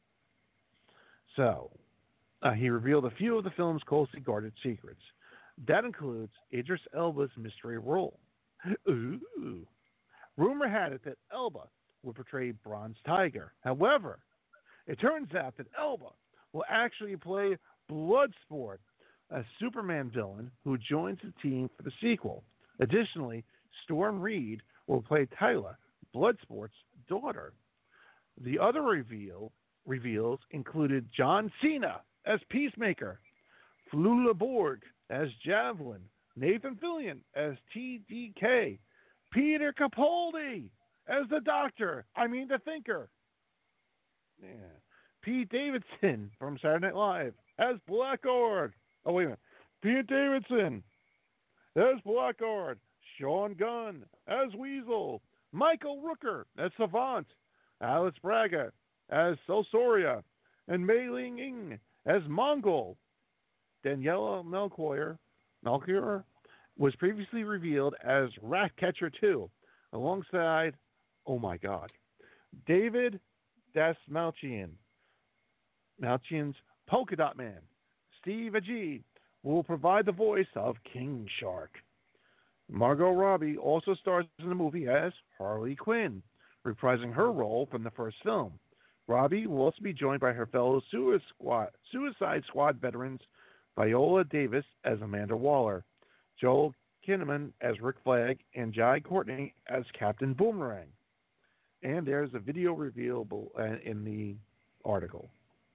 So, he revealed a few of the film's closely guarded secrets. That includes Idris Elba's mystery role. Ooh. Rumor had it that Elba would portray Bronze Tiger. However, it turns out that Elba will actually play Bloodsport, a Superman villain who joins the team for the sequel. Additionally, Storm Reed will play Tyla, Bloodsport's daughter. The other reveals included John Cena as Peacemaker, Flula Borg as Javelin, Nathan Fillion as TDK, Peter Capaldi as the Thinker. Yeah. Pete Davidson from Saturday Night Live as Blackguard. Oh, wait a minute. Pete Davidson as Blackguard. Sean Gunn as Weasel. Michael Rooker as Savant. Alice Braga as Celsoria. And Mei Ling Ying as Mongol. Daniela Melchior was previously revealed as Ratcatcher 2, alongside, oh my God, David Dastmalchian. Malchian's Polka Dot Man. Steve Agee will provide the voice of King Shark. Margot Robbie also stars in the movie as Harley Quinn, reprising her role from the first film. Robbie will also be joined by her fellow Suicide Squad veterans Viola Davis as Amanda Waller, Joel Kinnaman as Rick Flag, and Jai Courtney as Captain Boomerang. And there's a video revealable in the article.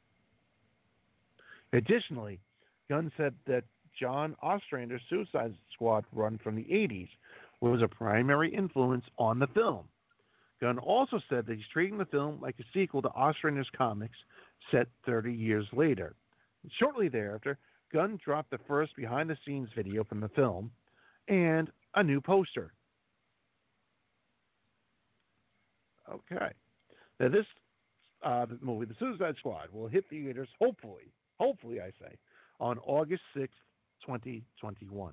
Additionally, Gunn said that John Ostrander's Suicide Squad run from the 80s was a primary influence on the film. Gunn also said that he's treating the film like a sequel to Ostrander's comics set 30 years later. Shortly thereafter, Gunn dropped the first behind-the-scenes video from the film and a new poster. Okay. Now this movie, The Suicide Squad, will hit theaters, hopefully I say, on August 6th, 2021.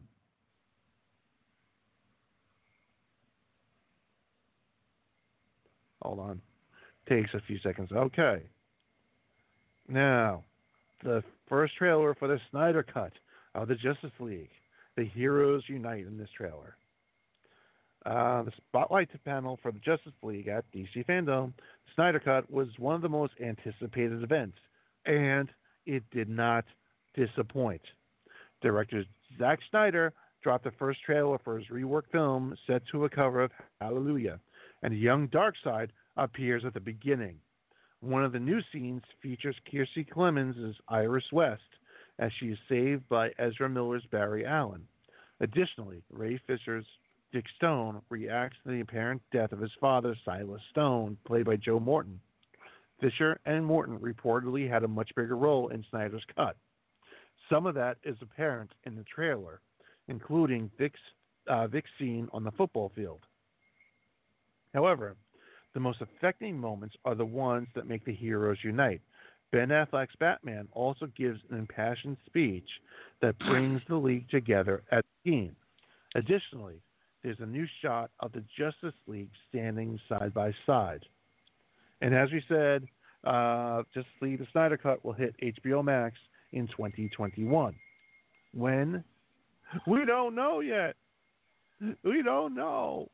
Hold on. Takes a few seconds. Okay. Now, the first trailer for the Snyder Cut of the Justice League. The heroes unite in this trailer. The spotlight panel for the Justice League at DC Fandom, the Snyder Cut, was one of the most anticipated events, and it did not disappoint. Director Zack Snyder dropped the first trailer for his reworked film set to a cover of Hallelujah, and a young Darkseid appears at the beginning. One of the new scenes features Kiersey Clemons as Iris West, as she is saved by Ezra Miller's Barry Allen. Additionally, Ray Fisher's Dick Stone reacts to the apparent death of his father, Silas Stone, played by Joe Morton. Fisher and Morton reportedly had a much bigger role in Snyder's cut. Some of that is apparent in the trailer, including Vic's scene on the football field. However, the most affecting moments are the ones that make the heroes unite. Ben Affleck's Batman also gives an impassioned speech that brings the League together as a team. Additionally, there's a new shot of the Justice League standing side by side. And as we said, Justice League the Snyder Cut will hit HBO Max in 2021. When? We don't know yet. We don't know.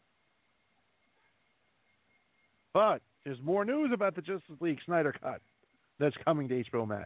But there's more news about the Justice League Snyder Cut that's coming to HBO Max.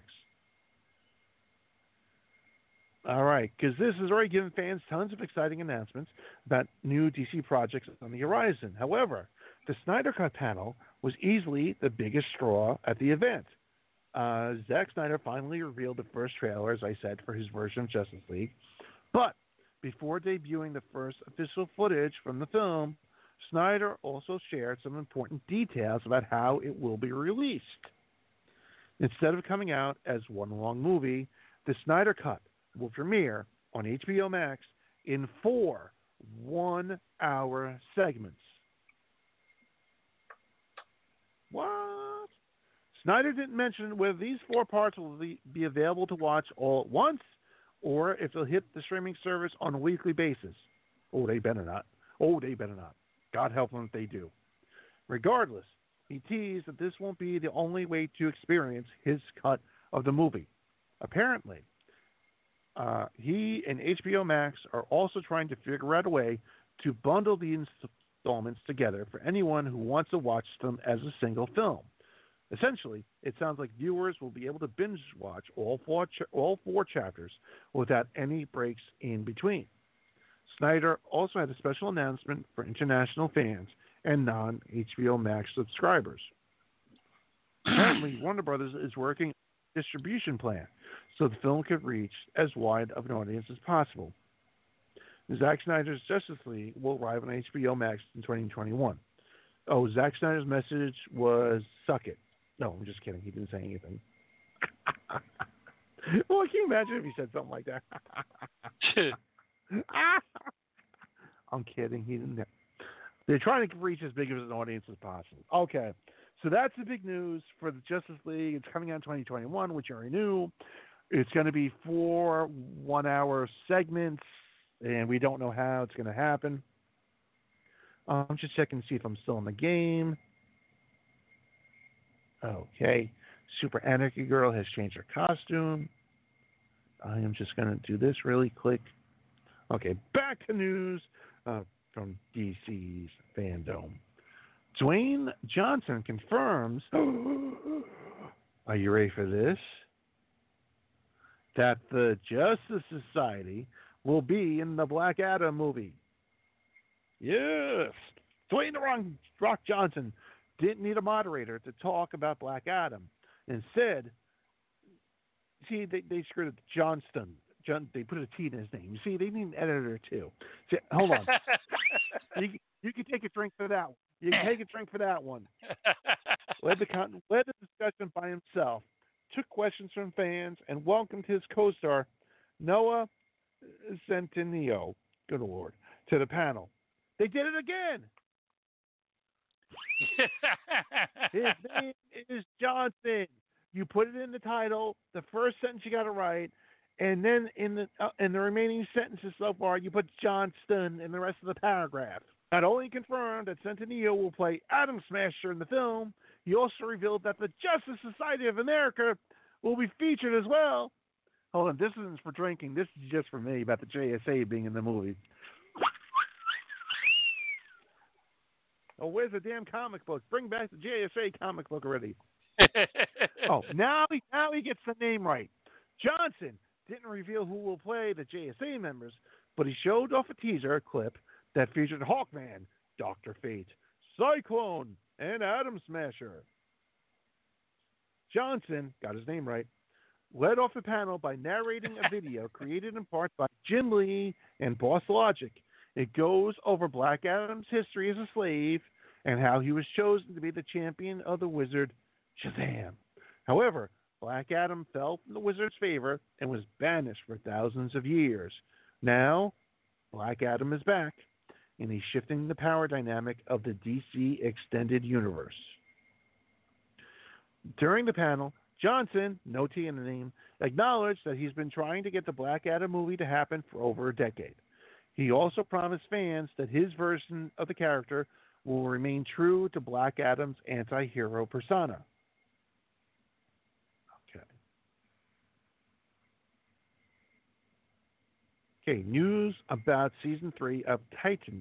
All right, because this has already given fans tons of exciting announcements about new DC projects on the horizon. However, the Snyder Cut panel was easily the biggest straw at the event. Zack Snyder finally revealed the first trailer, as I said, for his version of Justice League. But before debuting the first official footage from the film, Snyder also shared some important details about how it will be released. Instead of coming out as one long movie, the Snyder Cut will premiere on HBO Max in 4 one-hour segments. What? Snyder didn't mention whether these 4 parts will be available to watch all at once or if they'll hit the streaming service on a weekly basis. Oh, they better not. Oh, they better not. God help them if they do. Regardless, he teased that this won't be the only way to experience his cut of the movie. Apparently, he and HBO Max are also trying to figure out a way to bundle the installments together for anyone who wants to watch them as a single film. Essentially, it sounds like viewers will be able to binge watch all four chapters without any breaks in between. Snyder also had a special announcement for international fans and non-HBO Max subscribers. Apparently, Warner Brothers is working on a distribution plan so the film could reach as wide of an audience as possible. Zack Snyder's Justice League will arrive on HBO Max in 2021. Oh, Zack Snyder's message was suck it. No, I'm just kidding. He didn't say anything. Well, can you imagine if he said something like that? I'm kidding. He didn't. They're trying to reach as big of an audience as possible. Okay, so that's the big news for the Justice League. It's coming out in 2021, which you already knew. It's going to be 4 one-hour segments, and we don't know how it's going to happen. I'm just checking to see if I'm still in the game. Okay, Super Anarchy Girl has changed her costume. I am just going to do this really quick. Okay, back to news from DC's Fandom. Dwayne Johnson confirms, are you ready for this? That the Justice Society will be in the Black Adam movie. Yes! Dwayne "The Rock" Johnson didn't need a moderator to talk about Black Adam. Instead, see, they screwed up Johnston. They put a T in his name. You see, they need an editor too. See, hold on. you can take a drink for that one. You can take a drink for that one. Led the discussion by himself, took questions from fans, and welcomed his co-star, Noah Centineo, good Lord, to the panel. They did it again. His name is Johnson. You put it in the title. The first sentence you got to write. And then in the remaining sentences so far, you put Johnston in the rest of the paragraph. Not only confirmed that Centineo will play Atom Smasher in the film, he also revealed that the Justice Society of America will be featured as well. Hold on, this isn't for drinking. This is just for me about the JSA being in the movie. Oh, where's the damn comic book? Bring back the JSA comic book already. Oh, now he gets the name right. Johnson didn't reveal who will play the JSA members, but he showed off a teaser clip that featured Hawkman, Dr. Fate, Cyclone, and Atom Smasher. Johnson got his name right. Led off the panel by narrating a video created in part by Jim Lee and Boss Logic. It goes over Black Adam's history as a slave and how he was chosen to be the champion of the wizard Shazam. However, Black Adam fell in the wizard's favor and was banished for thousands of years. Now, Black Adam is back, and he's shifting the power dynamic of the DC Extended Universe. During the panel, Johnson, no T in the name, acknowledged that he's been trying to get the Black Adam movie to happen for over a decade. He also promised fans that his version of the character will remain true to Black Adam's anti-hero persona. Okay, news about Season 3 of Titans.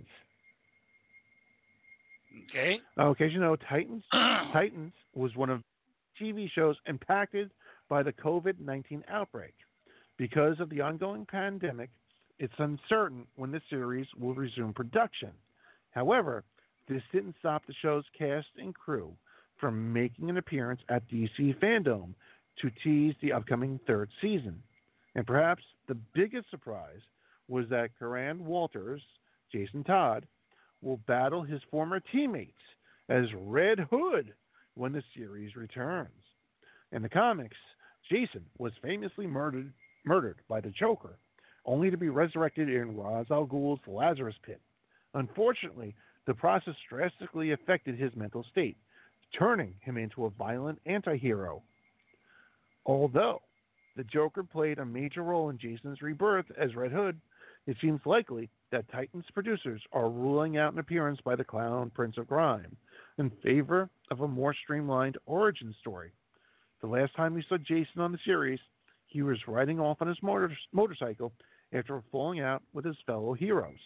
Okay. Okay, you know, Titans was one of TV shows impacted by the COVID-19 outbreak. Because of the ongoing pandemic, it's uncertain when the series will resume production. However, this didn't stop the show's cast and crew from making an appearance at DC Fandom to tease the upcoming third season. And perhaps the biggest surprise was that Karan Walters, Jason Todd, will battle his former teammates as Red Hood when the series returns. In the comics, Jason was famously murdered by the Joker, only to be resurrected in Ra's al Ghul's Lazarus Pit. Unfortunately, the process drastically affected his mental state, turning him into a violent anti-hero. Although the Joker played a major role in Jason's rebirth as Red Hood, it seems likely that Titans producers are ruling out an appearance by the Clown Prince of Crime in favor of a more streamlined origin story. The last time we saw Jason on the series, he was riding off on his motorcycle after falling out with his fellow heroes.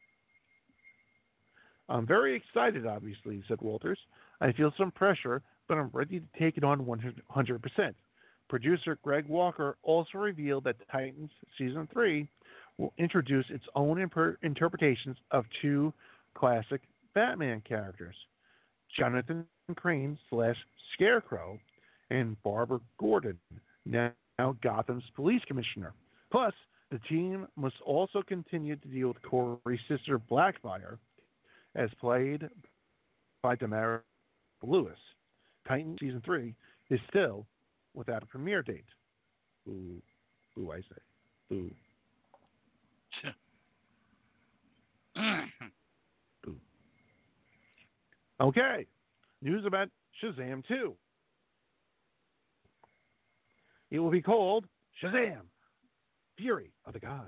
I'm very excited, obviously, said Walters. I feel some pressure, but I'm ready to take it on 100%. Producer Greg Walker also revealed that Titans Season 3 will introduce its own interpretations of two classic Batman characters, Jonathan Crane / Scarecrow and Barbara Gordon, now Gotham's police commissioner. Plus, the team must also continue to deal with Corey's sister Blackfire, as played by Damaris Lewis. Titans Season 3 is still without a premiere date. Boo, I say. Boo. Boo. Okay, news about Shazam 2. It will be called Shazam! Fury of the Gods.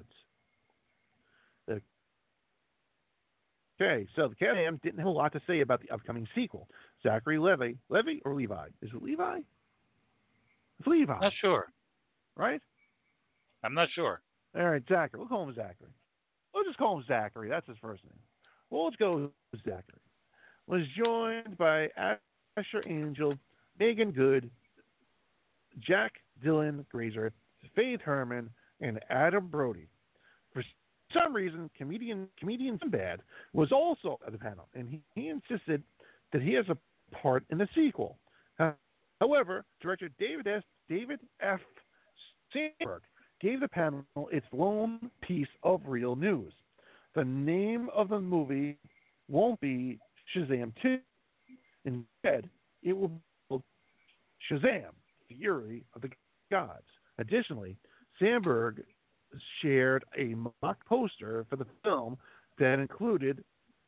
Okay, so the cast didn't have a lot to say about the upcoming sequel. Zachary Levi or Levi? Is it Levi? It's Levi. Not sure. Right? I'm not sure. All right, Zachary. We'll call him Zachary. We'll just call him Zachary. That's his first name. Well, let's go with Zachary. Was joined by Asher Angel, Megan Good, Jack Dylan Grazer, Faith Herman, and Adam Brody. For some reason, comedian Sinbad was also at the panel, and he insisted that he has a part in the sequel. However, director David F. Sandberg gave the panel its lone piece of real news. The name of the movie won't be Shazam 2. Instead, it will be called Shazam! Fury of the Gods. Additionally, Sandberg shared a mock poster for the film that included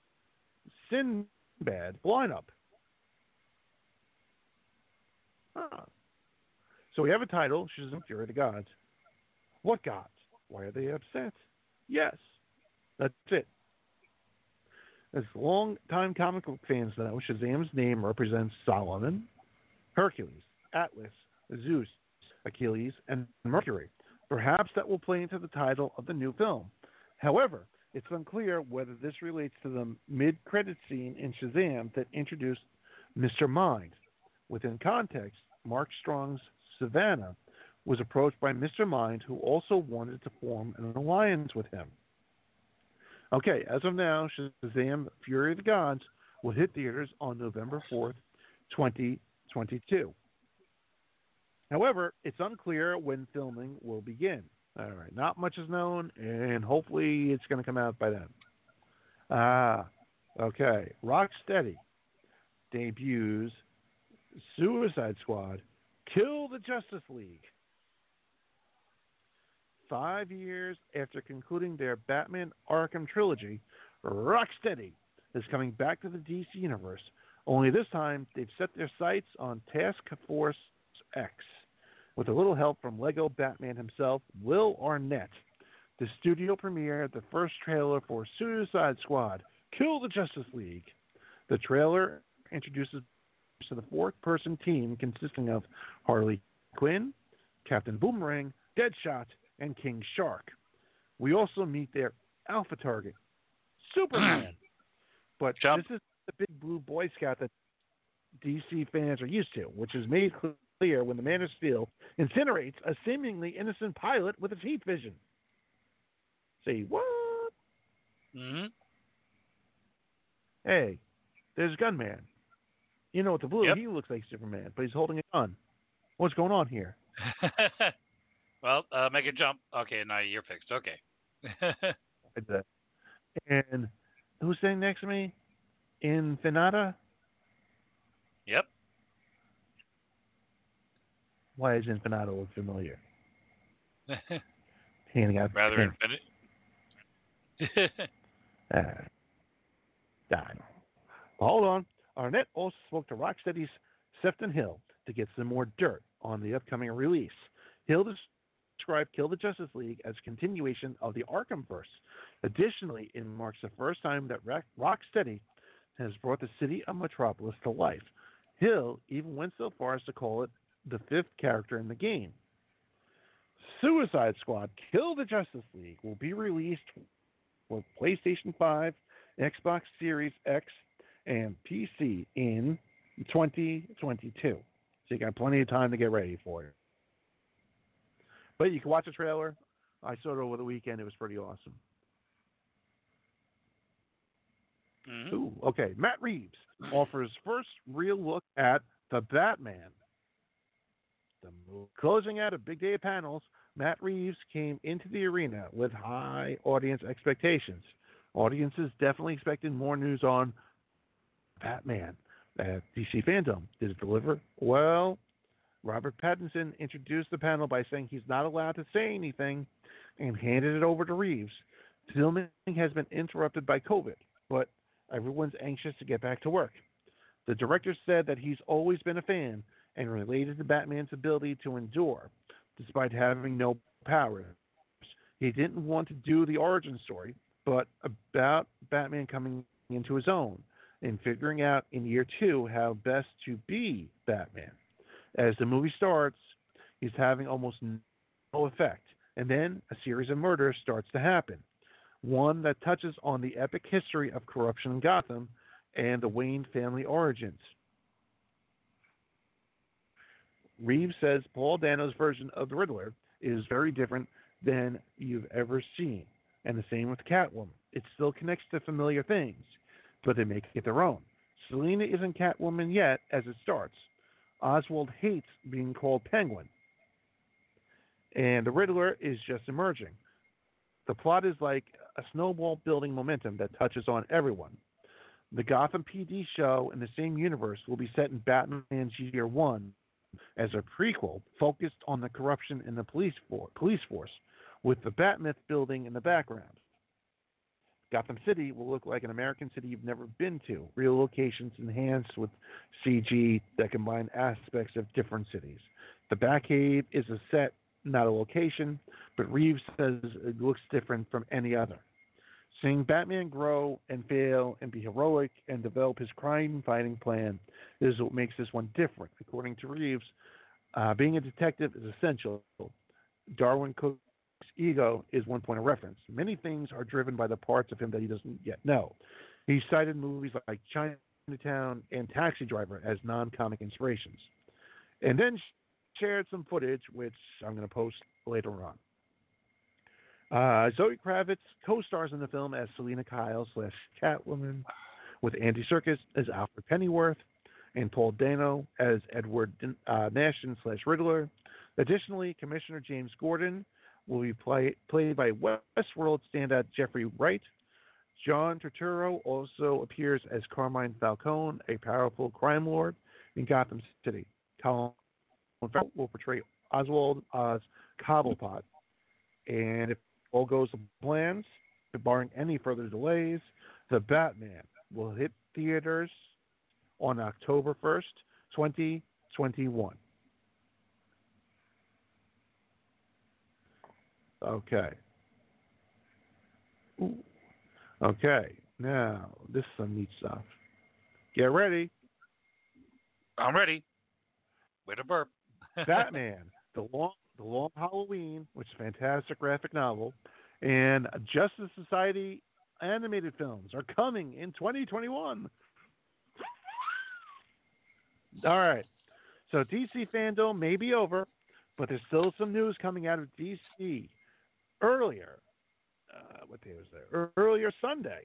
Sinbad lineup. So we have a title, Shazam! Fury of the Gods. What gods? Why are they upset? Yes, that's it. As long-time comic book fans know, Shazam's name represents Solomon, Hercules, Atlas, Zeus, Achilles, and Mercury. Perhaps that will play into the title of the new film. However, it's unclear whether this relates to the mid-credit scene in Shazam that introduced Mr. Mind. Within context, Mark Strong's Savannah was approached by Mr. Mind, who also wanted to form an alliance with him. Okay, as of now, Shazam Fury of the Gods will hit theaters on November 4th, 2022. However, it's unclear when filming will begin. All right, not much is known, and hopefully it's going to come out by then. Okay. Rocksteady debuts Suicide Squad, Kill the Justice League. 5 years after concluding their Batman Arkham trilogy, Rocksteady is coming back to the DC universe. Only this time, they've set their sights on Task Force X. With a little help from Lego Batman himself, Will Arnett, the studio premiered the first trailer for Suicide Squad, Kill the Justice League. The trailer introduces to the fourth-person team consisting of Harley Quinn, Captain Boomerang, Deadshot, and King Shark. We also meet their alpha target, Superman. But this is the big blue Boy Scout that DC fans are used to, which is made clear when the Man of Steel incinerates a seemingly innocent pilot with its heat vision. Say, what? Mm-hmm. Hey, there's Gunman. You know, with the blue, he looks like Superman, but he's holding a gun. What's going on here? Well, make a jump. Okay, now you're fixed. Okay. And who's sitting next to me? Infinita? Yep. Why does Infinita look familiar? Handing out Rather infinite. Hold on. Arnett also spoke to Rocksteady's Sefton Hill to get some more dirt on the upcoming release. Hill described Kill the Justice League as a continuation of the Arkhamverse. Additionally, it marks the first time that Rocksteady has brought the city of Metropolis to life. Hill even went so far as to call it the fifth character in the game. Suicide Squad Kill the Justice League will be released for PlayStation 5, Xbox Series X, and PC in 2022. So you got plenty of time to get ready for it. But you can watch the trailer. I saw it over the weekend. It was pretty awesome. Mm-hmm. Ooh, okay. Matt Reeves offers first real look at The Batman. Closing out a big day of panels, Matt Reeves came into the arena with high audience expectations. Audiences definitely expected more news on Batman at DC Fandom. Did it deliver? Well, Robert Pattinson introduced the panel by saying he's not allowed to say anything and handed it over to Reeves. Filming has been interrupted by COVID, but everyone's anxious to get back to work. The director said that he's always been a fan and related to Batman's ability to endure, despite having no powers. He didn't want to do the origin story, but about Batman coming into his own and figuring out in year 2 how best to be Batman. As the movie starts, he's having almost no effect, and then a series of murders starts to happen. One that touches on the epic history of corruption in Gotham and the Wayne family origins. Reeves says Paul Dano's version of the Riddler is very different than you've ever seen, and the same with Catwoman. It still connects to familiar things, but they make it their own. Selina isn't Catwoman yet as it starts. Oswald hates being called Penguin, and the Riddler is just emerging. The plot is like a snowball building momentum that touches on everyone. The Gotham PD show in the same universe will be set in Batman's Year 1 as a prequel focused on the corruption in the police force, with the Batmyth building in the background. Gotham City will look like an American city you've never been to, real locations enhanced with CG that combine aspects of different cities. The Batcave is a set not a location, but Reeves says it looks different from any other. Seeing Batman grow and fail and be heroic and develop his crime-fighting plan is what makes this one different. According to Reeves, being a detective is essential. Darwin Cook's ego is one point of reference. Many things are driven by the parts of him that he doesn't yet know. He cited movies like Chinatown and Taxi Driver as non-comic inspirations, and then shared some footage, which I'm going to post later on. Zoe Kravitz co-stars in the film as Selina Kyle / Catwoman, with Andy Serkis as Alfred Pennyworth, and Paul Dano as Edward Nashon / Riddler. Additionally, Commissioner James Gordon will be played by Westworld standout Jeffrey Wright. John Turturro also appears as Carmine Falcone, a powerful crime lord in Gotham City. Colin Farrell will portray Oswald Oz Cobblepot. And if all goes to plans, barring any further delays, The Batman will hit theaters on October 1st, 2021. Okay. Ooh. Okay. Now, this is some neat stuff. Get ready. I'm ready. With a burp. Batman, the Long Halloween, which is a fantastic graphic novel, and Justice Society animated films are coming in 2021. All right. So DC fandom may be over, but there's still some news coming out of DC. Earlier, what day was there? Earlier Sunday,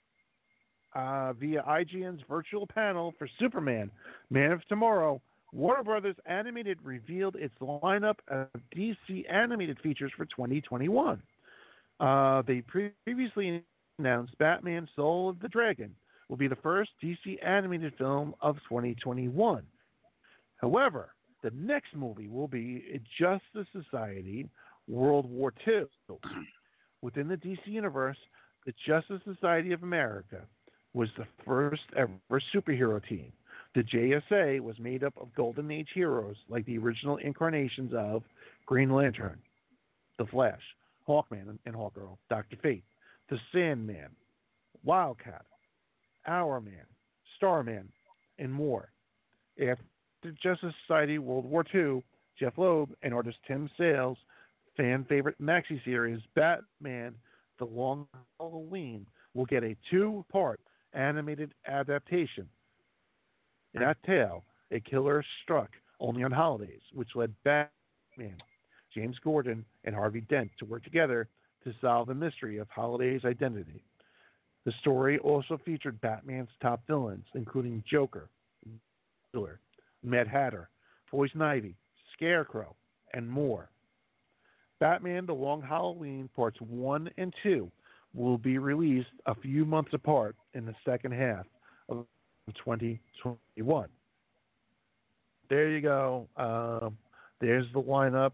via IGN's virtual panel for Superman, Man of Tomorrow, Warner Brothers Animated revealed its lineup of DC animated features for 2021. They previously announced Batman Soul of the Dragon will be the first DC animated film of 2021. However, the next movie will be Justice Society World War II. Within the DC universe, the Justice Society of America was the first ever superhero team. The JSA was made up of Golden Age heroes like the original incarnations of Green Lantern, The Flash, Hawkman and Hawkgirl, Dr. Fate, The Sandman, Wildcat, Hourman, Starman, and more. After Justice Society World War II, Jeff Loeb and artist Tim Sale's fan favorite maxi series Batman The Long Halloween will get a 2-part animated adaptation. In that tale, a killer struck only on holidays, which led Batman, James Gordon, and Harvey Dent to work together to solve the mystery of Holiday's identity. The story also featured Batman's top villains, including Joker, Riddler, Mad Hatter, Poison Ivy, Scarecrow, and more. Batman The Long Halloween Parts 1 and 2 will be released a few months apart in the second half of 2021. There you go. There's the lineup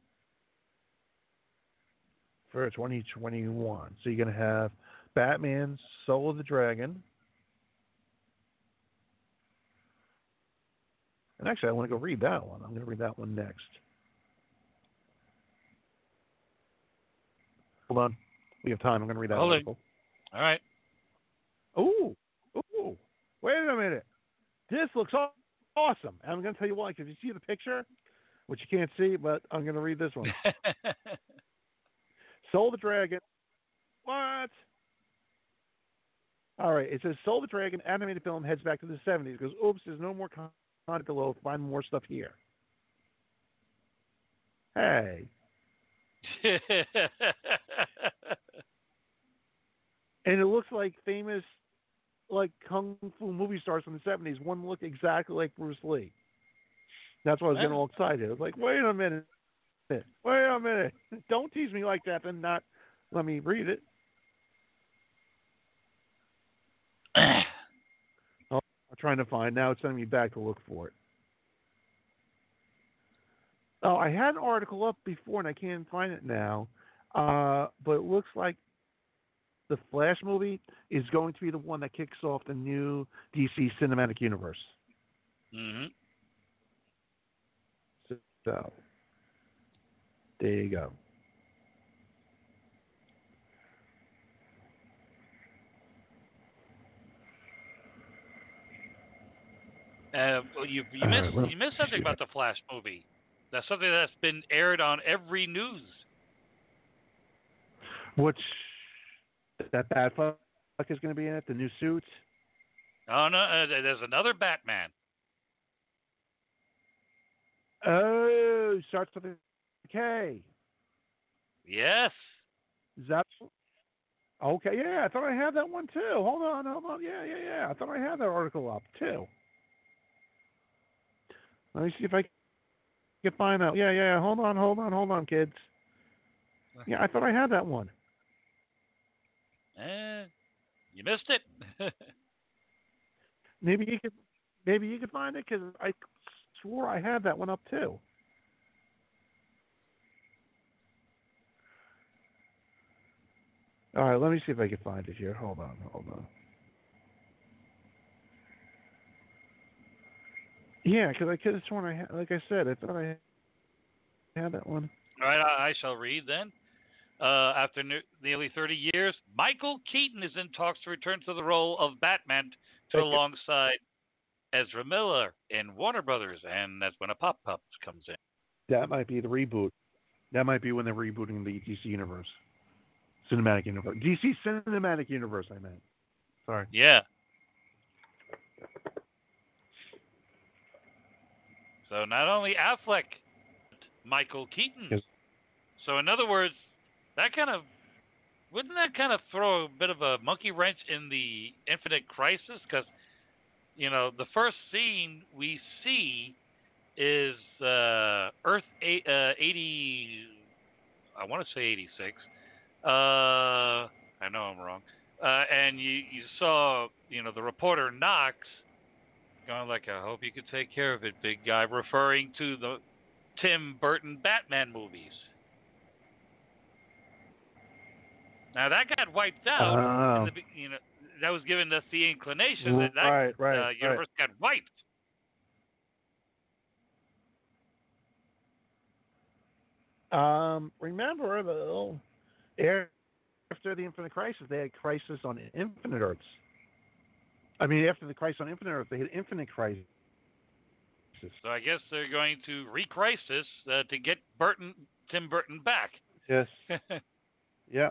for 2021. So you're going to have Batman Soul of the Dragon. And actually, I want to go read that one. I'm going to read that one next. Hold on. We have time. I'm going to read that article. All right. Ooh. Wait a minute. This looks awesome. And I'm going to tell you why. Because you see the picture, which you can't see, but I'm going to read this one. Soul the Dragon. What? All right. It says Soul the Dragon animated film heads back to the 70s. It goes, oops, there's no more content below. Find more stuff here. Hey. And it looks like famous, like kung fu movie stars from the 70s. One looked exactly like Bruce Lee. That's why I was getting all excited. I was like, wait a minute. Don't tease me like that and not let me read it. I'm trying to find. Now it's sending me back to look for it. Oh, I had an article up before and I can't find it now. But it looks like the Flash movie is going to be the one that kicks off the new DC cinematic universe. Mm-hmm. So There you go. Well, you All missed right, let you missed me something see about the Flash movie. That's something that's been aired on every news. which that bad fuck is going to be in it. The new suit. Oh no, there's another Batman. Oh, starts with a K. Yes. Is that okay? Yeah, I thought I had that one too. Hold on. Yeah. I thought I had that article up too. Let me see if I can find that. Yeah. Hold on, kids. Yeah, I thought I had that one. Eh, you missed it. Maybe you could find it because I swore I had that one up too. All right, let me see if I can find it here. Hold on. Yeah, because I could have sworn I had. Like I said, I thought I had that one. All right, I shall read then. After nearly 30 years, Michael Keaton is in talks to return to the role of Batman to Thank you. alongside Ezra Miller in Warner Brothers, and that's when a pop-up comes in. That might be the reboot. That might be when they're rebooting the DC universe, cinematic universe, DC cinematic universe. I meant. Sorry. Yeah. So not only Affleck, but Michael Keaton. Yes. So in other words, wouldn't that kind of throw a bit of a monkey wrench in the Infinite Crisis? Because the first scene we see is Earth 80. I want to say 86. I know I'm wrong. And you saw the reporter Knox going like, "I hope you could take care of it, big guy," referring to the Tim Burton Batman movies. Now that got wiped out. That was giving us the inclination that right. universe got wiped. Remember though, after the Infinite Crisis, they had Crisis on Infinite Earths. I mean, after the Crisis on Infinite Earths, they had Infinite Crisis. So I guess they're going to re-Crisis to get Tim Burton back. Yes. Yeah.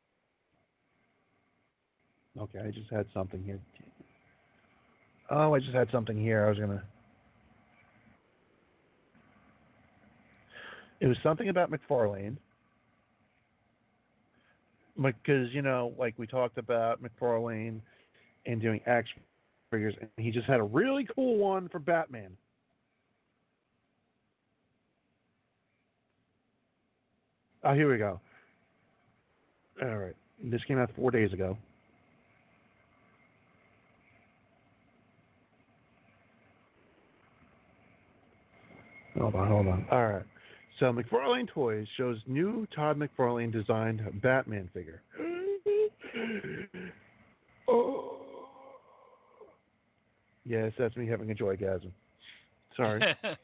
Okay, I just had something here. Oh, I just had something here. I was gonna. It was something about McFarlane, because like we talked about McFarlane and doing action figures, and he just had a really cool one for Batman. Oh, here we go. All right, this came out 4 days ago. Hold on. All right. So McFarlane Toys shows new Todd McFarlane designed Batman figure. Oh. Yes, that's me having a joygasm. Sorry.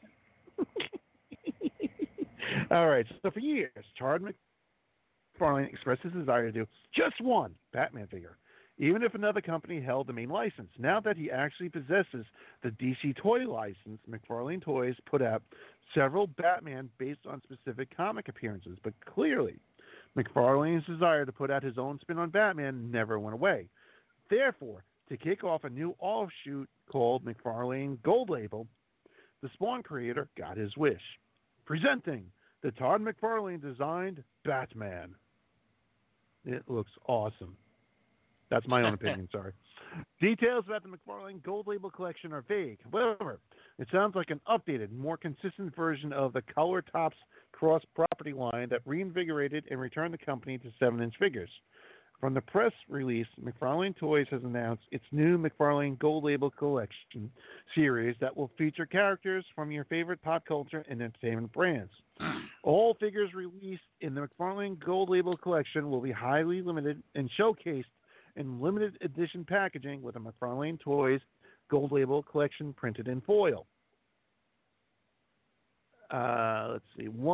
All right. So for years, Todd McFarlane expressed his desire to do just one Batman figure, even if another company held the main license. Now that he actually possesses the DC toy license, McFarlane Toys put out several Batman based on specific comic appearances, but clearly, McFarlane's desire to put out his own spin on Batman never went away. Therefore, to kick off a new offshoot called McFarlane Gold Label, the Spawn creator got his wish. Presenting the Todd McFarlane designed Batman. It looks awesome. That's my own opinion, sorry. Details about the McFarlane Gold Label collection are vague. However, it sounds like an updated, more consistent version of the Color Tops cross property line that reinvigorated and returned the company to 7-inch figures. From the press release, McFarlane Toys has announced its new McFarlane Gold Label collection series that will feature characters from your favorite pop culture and entertainment brands. All figures released in the McFarlane Gold Label collection will be highly limited and showcased in limited edition packaging with a McFarlane Toys Gold Label collection printed in foil. Let's see. One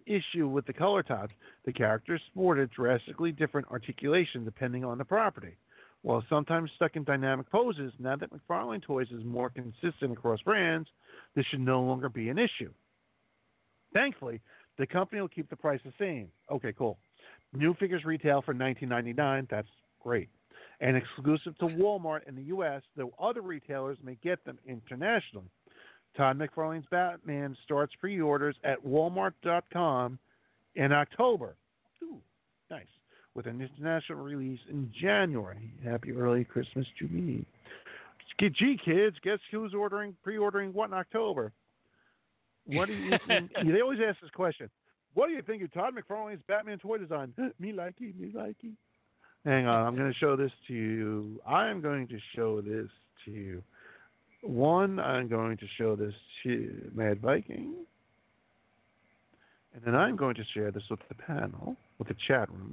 issue with the color tops, the characters sported drastically different articulation depending on the property. While sometimes stuck in dynamic poses, now that McFarlane Toys is more consistent across brands, this should no longer be an issue. Thankfully, the company will keep the price the same. Okay, cool. New figures retail for $19.99. That's great. And exclusive to Walmart in the U.S., though other retailers may get them internationally. Todd McFarlane's Batman starts pre-orders at Walmart.com in October. Ooh, nice. With an international release in January. Happy early Christmas to me. Gee, kids, guess who's pre-ordering what in October? What do you think? They always ask this question. What do you think of Todd McFarlane's Batman toy design? Me likey, me likey. Hang on, I'm going to show this to you. I'm going to show this to you. I'm going to show this to Mad Viking. And then I'm going to share this with the panel, with the chat room.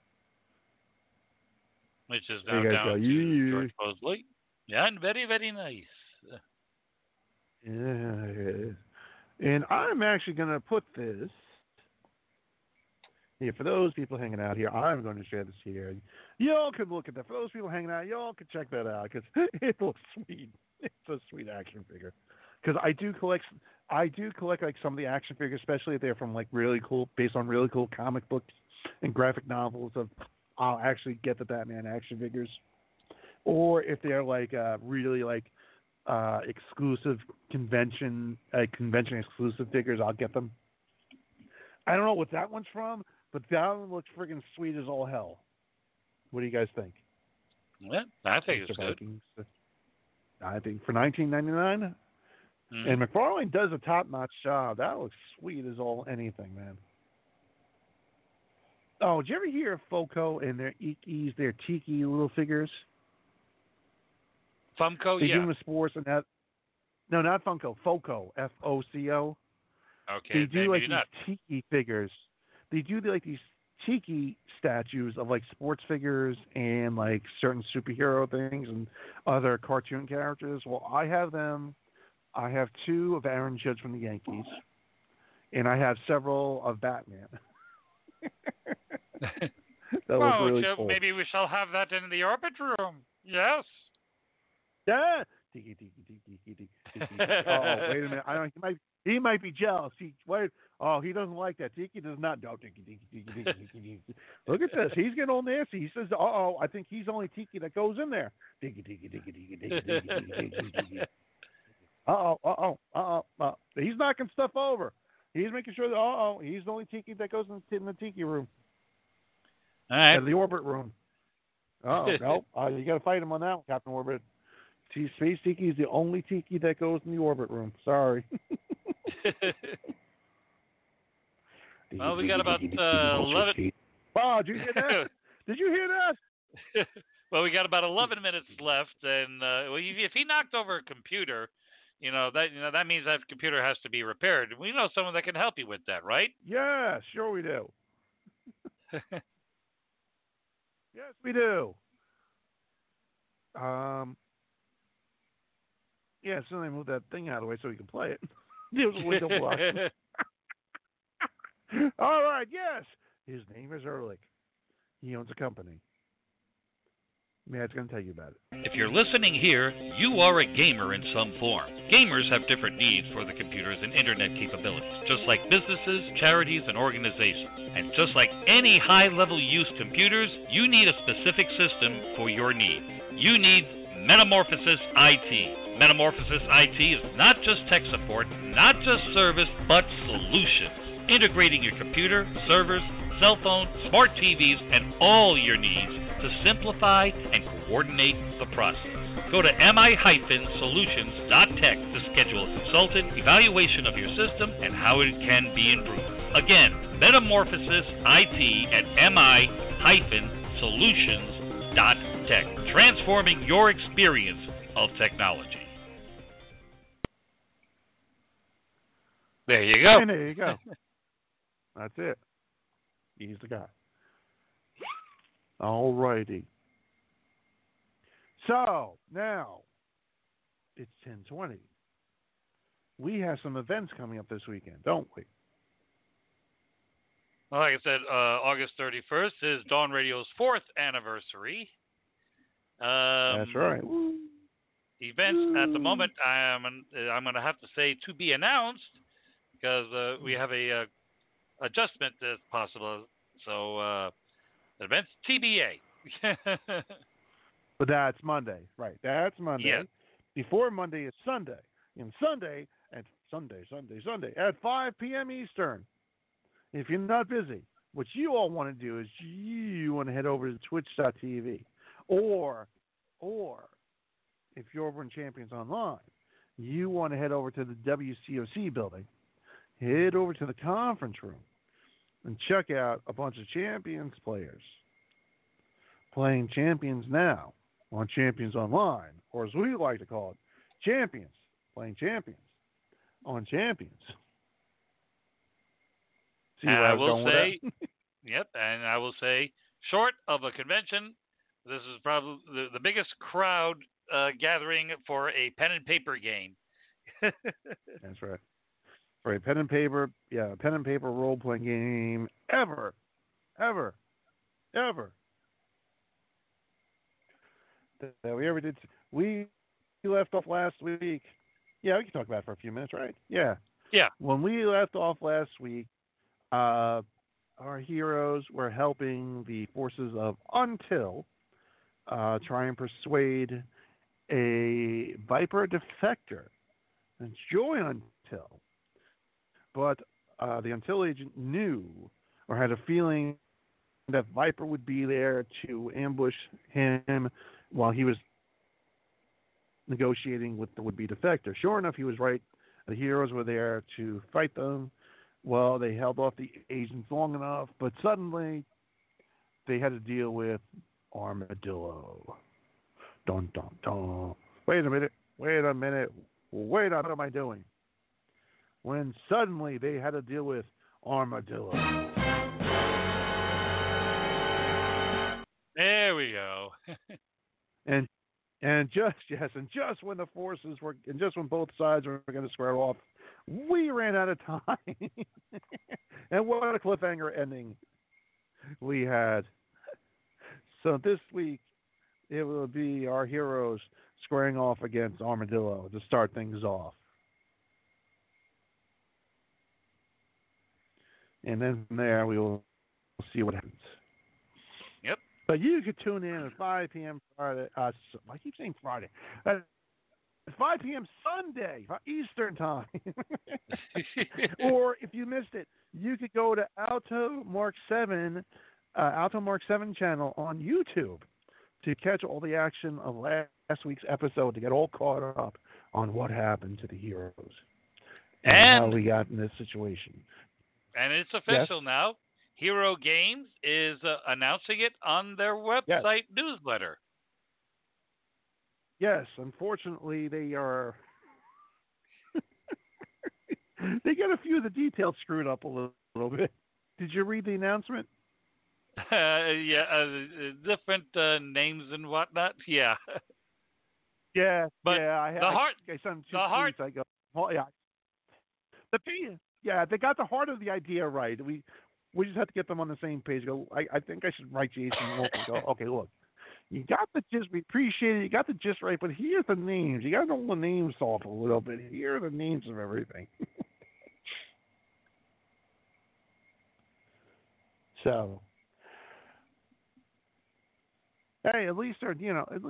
Which is now down to George Mosley. Yeah, and very, very nice. Yeah, it is. And I'm actually going to put this here. For those people hanging out here, I'm going to share this here. Y'all can look at that. For those people hanging out, y'all can check that out because it looks sweet. It's a sweet action figure. Because I do collect like some of the action figures, especially if they're from like really cool, based on really cool comic books and graphic novels. I'll actually get the Batman action figures, or if they're like really like exclusive convention exclusive figures, I'll get them. I don't know what that one's from, but that one looks freaking sweet as all hell. What do you guys think? Yeah, I think it's good. I think for $19.99, and McFarlane does a top-notch job. That looks sweet as all anything, man. Oh, did you ever hear of Foco and their Ikis, their tiki little figures? Funko, they do them in sports and that. No, not Funko. Foco, Foco. Okay, they do like these tiki figures. They do like these tiki statues of like sports figures and like certain superhero things and other cartoon characters. Well, I have them. I have 2 of Aaron Judge from the Yankees, and I have several of Batman. That was really Jim, cool. Maybe we shall have that in the orbit room. Yes. Yeah. Tiki. Oh, wait a minute. He might be jealous. He doesn't like that. Tiki does not. No, tiki. Look at this. He's getting all nasty. He says, I think he's the only tiki that goes in there. Tiki. He's knocking stuff over. He's making sure that, he's the only tiki that goes in the tiki room. All right. The orbit room. No. You got to fight him on that one, Captain Orbit. Space Tiki is the only tiki that goes in the orbit room. Sorry. Well, we got about 11. Wow, did you hear that? Did you hear that? Well, we got about 11 minutes left, and if he knocked over a computer, that means that computer has to be repaired. We know someone that can help you with that, right? Yeah, sure we do. Yes, we do. Yeah, so they moved that thing out of the way so we can play it. It was a window block. All right, yes. His name is Ehrlich. He owns a company. Matt's going to tell you about it. If you're listening here, you are a gamer in some form. Gamers have different needs for the computers and internet capabilities, just like businesses, charities, and organizations. And just like any high-level use computers, you need a specific system for your needs. You need Metamorphosis IT. Metamorphosis IT is not just tech support, not just service, but solutions. Integrating your computer, servers, cell phone, smart TVs, and all your needs to simplify and coordinate the process. Go to mi-solutions.tech to schedule a consultant evaluation of your system and how it can be improved. Again, Metamorphosis IT at mi-solutions.tech, transforming your experience of technology. There you go. And there you go. That's it. He's the guy. All righty. So, now, it's 10:20. We have some events coming up this weekend, don't we? Well, like I said, August 31st is Dawn Radio's 4th anniversary. That's right. Woo. Events at the moment, I'm going to have to say to be announced because we have a adjustment that's possible. So events TBA. But that's Monday, right? That's Monday. Yeah. Before Monday is Sunday, and Sunday at 5 p.m. Eastern. If you're not busy, what you all want to do is you want to head over to Twitch.tv, or if you're over in Champions Online, you want to head over to the WCOC building, head over to the conference room, and check out a bunch of Champions players playing Champions now on Champions Online, or as we like to call it, Champions playing Champions on Champions. See where I was going with that? Yep, and I will say, short of a convention, this is probably the biggest crowd gathering for a pen and paper game. That's right. For a pen and paper role playing game ever. That we ever did. We left off last week. Yeah, we can talk about it for a few minutes, right? Yeah. Yeah. When we left off last week, our heroes were helping the forces of Until try and persuade a Viper defector and join Until. But the Until agent knew or had a feeling that Viper would be there to ambush him while he was negotiating with the would-be defector. Sure enough, he was right. The heroes were there to fight them. Well, they held off the agents long enough, but suddenly they had to deal with Armadillo. Dun, dun, dun. Wait a minute. What am I doing? When suddenly they had to deal with Armadillo. There we go. And just when the forces were, and just when both sides were going to square off, we ran out of time. And what a cliffhanger ending we had. So this week, it will be our heroes squaring off against Armadillo to start things off. And then from there, we will see what happens. Yep. But you could tune in at 5 p.m. Friday. I keep saying Friday. At 5 p.m. Sunday, Eastern time. Or if you missed it, you could go to Alto Mark 7 channel on YouTube to catch all the action of last week's episode, to get all caught up on what happened to the heroes and how we got in this situation. And it's official now. Hero Games is announcing it on their website newsletter. Yes, unfortunately, they are. They got a few of the details screwed up a little bit. Did you read the announcement? Different names and whatnot. Yeah. Yeah, but I sent two tweets. I go, well, yeah. They got the heart of the idea right. We just have to get them on the same page. Go, I think I should write Jason Wolf and go, okay, look, you got the gist. We appreciate it. You got the gist right, but here's the names. You got to know the names off a little bit. Here are the names of everything. So, hey, at least they're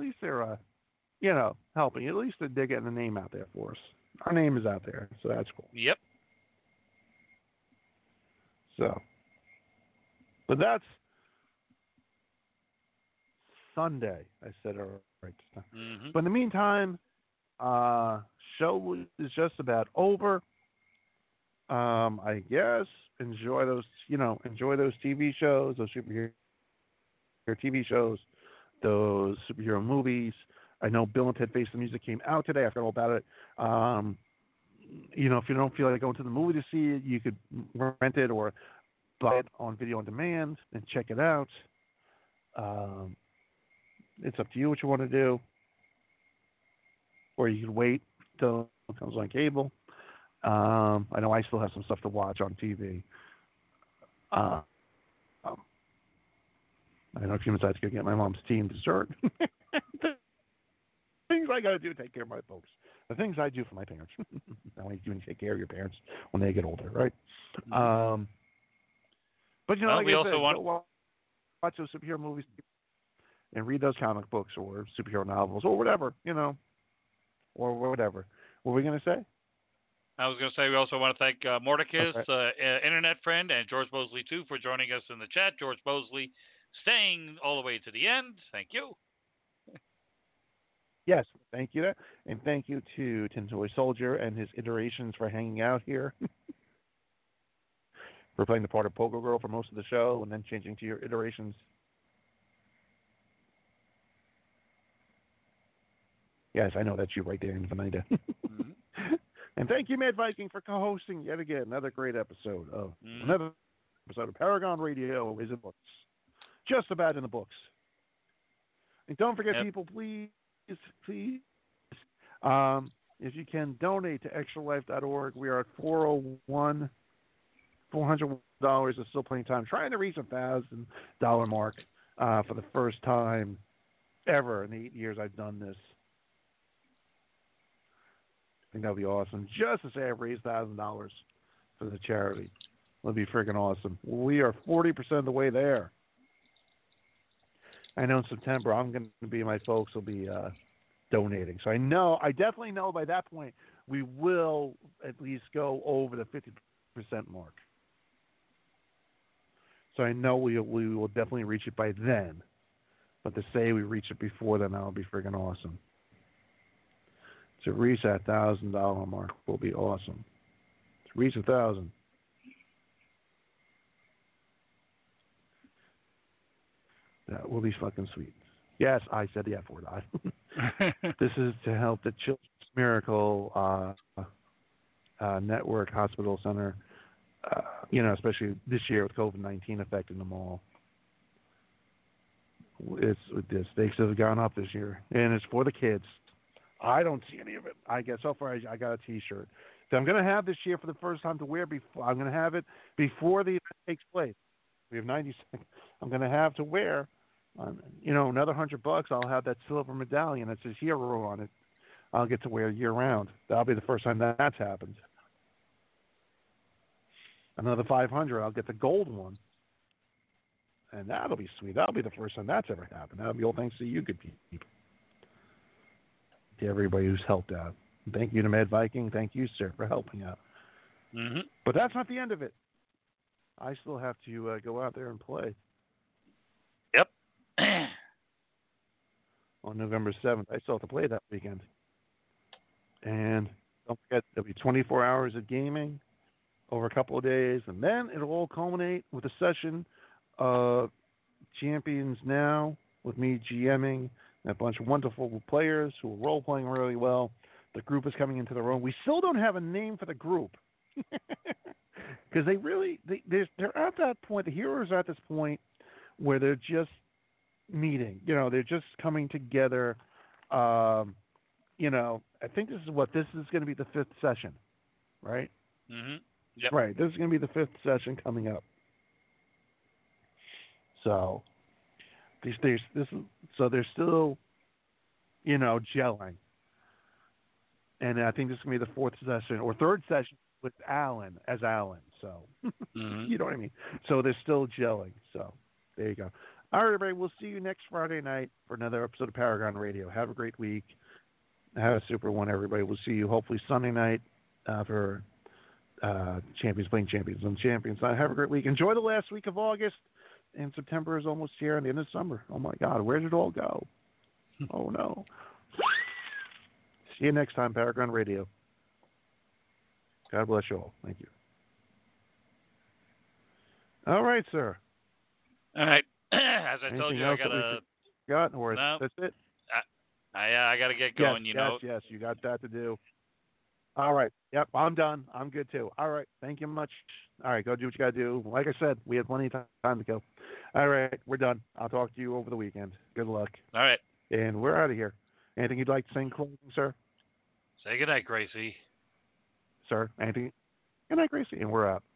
helping. At least they're getting the name out there for us. Our name is out there, so that's cool. Yep. So, but that's Sunday. I said it right this time. Mm-hmm. But in the meantime, show is just about over. I guess enjoy those TV shows, those superhero TV shows, those superhero movies. I know Bill and Ted Face the Music came out today. I forgot all about it. If you don't feel like going to the movie to see it, you could rent it or buy it on video on demand and check it out. It's up to you what you want to do. Or you can wait till it comes on cable. I know I still have some stuff to watch on TV. I know she decides to go get my mom's team dessert. Things I got to do to take care of my folks. The things I do for my parents. Not only do you take care of your parents when they get older, right? But, you know, like we I also said, want... go watch those superhero movies and read those comic books or superhero novels or whatever, you know, or whatever. What were we going to say? I was going to say we also want to thank Mordecai, Okay. internet friend, and George Mosley, too, for joining us in the chat. George Mosley staying all the way to the end. Thank you. Yes, thank you. And thank you to Tintoy Soldier and his iterations for hanging out here. For playing the part of Pogo Girl for most of the show and then changing to your iterations. Yes, I know that's you right there in Vanita. And thank you, Mad Viking, for co-hosting yet again another great episode of Paragon Radio is in books. Just about in the books. And don't forget, people, please, if you can donate to extralife.org. We are at $400 is still plenty of time. Trying to reach $1,000 mark for the first time ever in the 8 years I've done this. I think that would be awesome. Just to say I've raised $1,000 for the charity. That would be freaking awesome. We are 40% of the way there. I know in September my folks will be donating. So I definitely know by that point we will at least go over the 50% mark. So I know we will definitely reach it by then. But to say we reach it before then, that would be freaking awesome. To reach that $1,000 mark will be awesome. To reach 1,000. That will be fucking sweet. Yes, I said the F word. This is to help the Children's Miracle Network Hospital Center, especially this year with COVID-19 affecting them all. The stakes have gone up this year, and it's for the kids. I don't see any of it. I guess so far I got a T-shirt that I'm going to have this year for the first time to wear. I'm going to have it before the event takes place. We have 90 seconds. I'm going to have to wear, another $100. I'll have that silver medallion that says hero on it. I'll get to wear year round. That'll be the first time that's happened. Another $500. I'll get the gold one. And that'll be sweet. That'll be the first time that's ever happened. That'll be all thanks to you good people. To everybody who's helped out. Thank you to Mad Viking. Thank you, sir, for helping out. Mm-hmm. But that's not the end of it. I still have to go out there and play. Yep. On November 7th. I still have to play that weekend. And don't forget, there'll be 24 hours of gaming over a couple of days. And then it'll all culminate with a session of Champions Now with me GMing and a bunch of wonderful players who are role-playing really well. The group is coming into their own. We still don't have a name for the group. Because they're at that point, the heroes are at this point where they're just meeting. They're just coming together. I think this is going to be the 5th session, right? Mm-hmm. Yep. Right, this is going to be the 5th session coming up. So, they're still, gelling. And I think this is going to be the 4th session or 3rd session with Alan as Alan. So, You know what I mean? So they're still gelling. So there you go. All right, everybody. We'll see you next Friday night for another episode of Paragon Radio. Have a great week. Have a super one, everybody. We'll see you hopefully Sunday night for Champions playing Champions on Champions Night. Have a great week. Enjoy the last week of August. And September is almost here and the end of summer. Oh, my God. Where did it all go? Oh, no. See you next time, Paragon Radio. God bless you all. Thank you. All right, sir. All right. As I told Anything you, I got to... No. That's it? I got to get going, Yes, you got that to do. All right. Yep, I'm done. I'm good, too. All right. Thank you much. All right, go do what you got to do. Like I said, we had plenty of time to go. All right, we're done. I'll talk to you over the weekend. Good luck. All right. And we're out of here. Anything you'd like to say in closing, sir? Say goodnight, Gracie. Sir, anything? Good night, Gracie. And we're out.